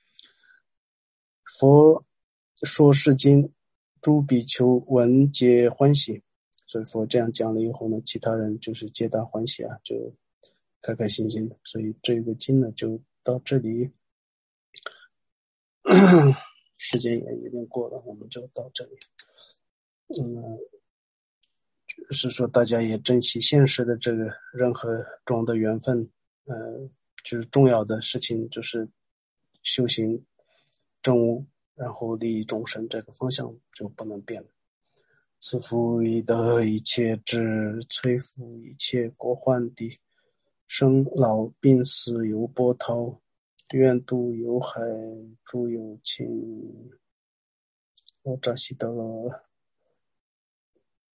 佛说是经，诸比丘闻皆欢喜，所以佛这样讲了以后呢，其他人就是皆大欢喜啊，就开开心心的。所以这个经呢就到这里，时间也有点过了，我们就到这里。就是说大家也珍惜现实的这个任何种的缘分，就是重要的事情就是修行正悟，然后利益众生，这个方向就不能变了。赐福以得一切智，摧伏一切国患地，生老病死犹波涛，愿度有海诸有情。我扎西德了。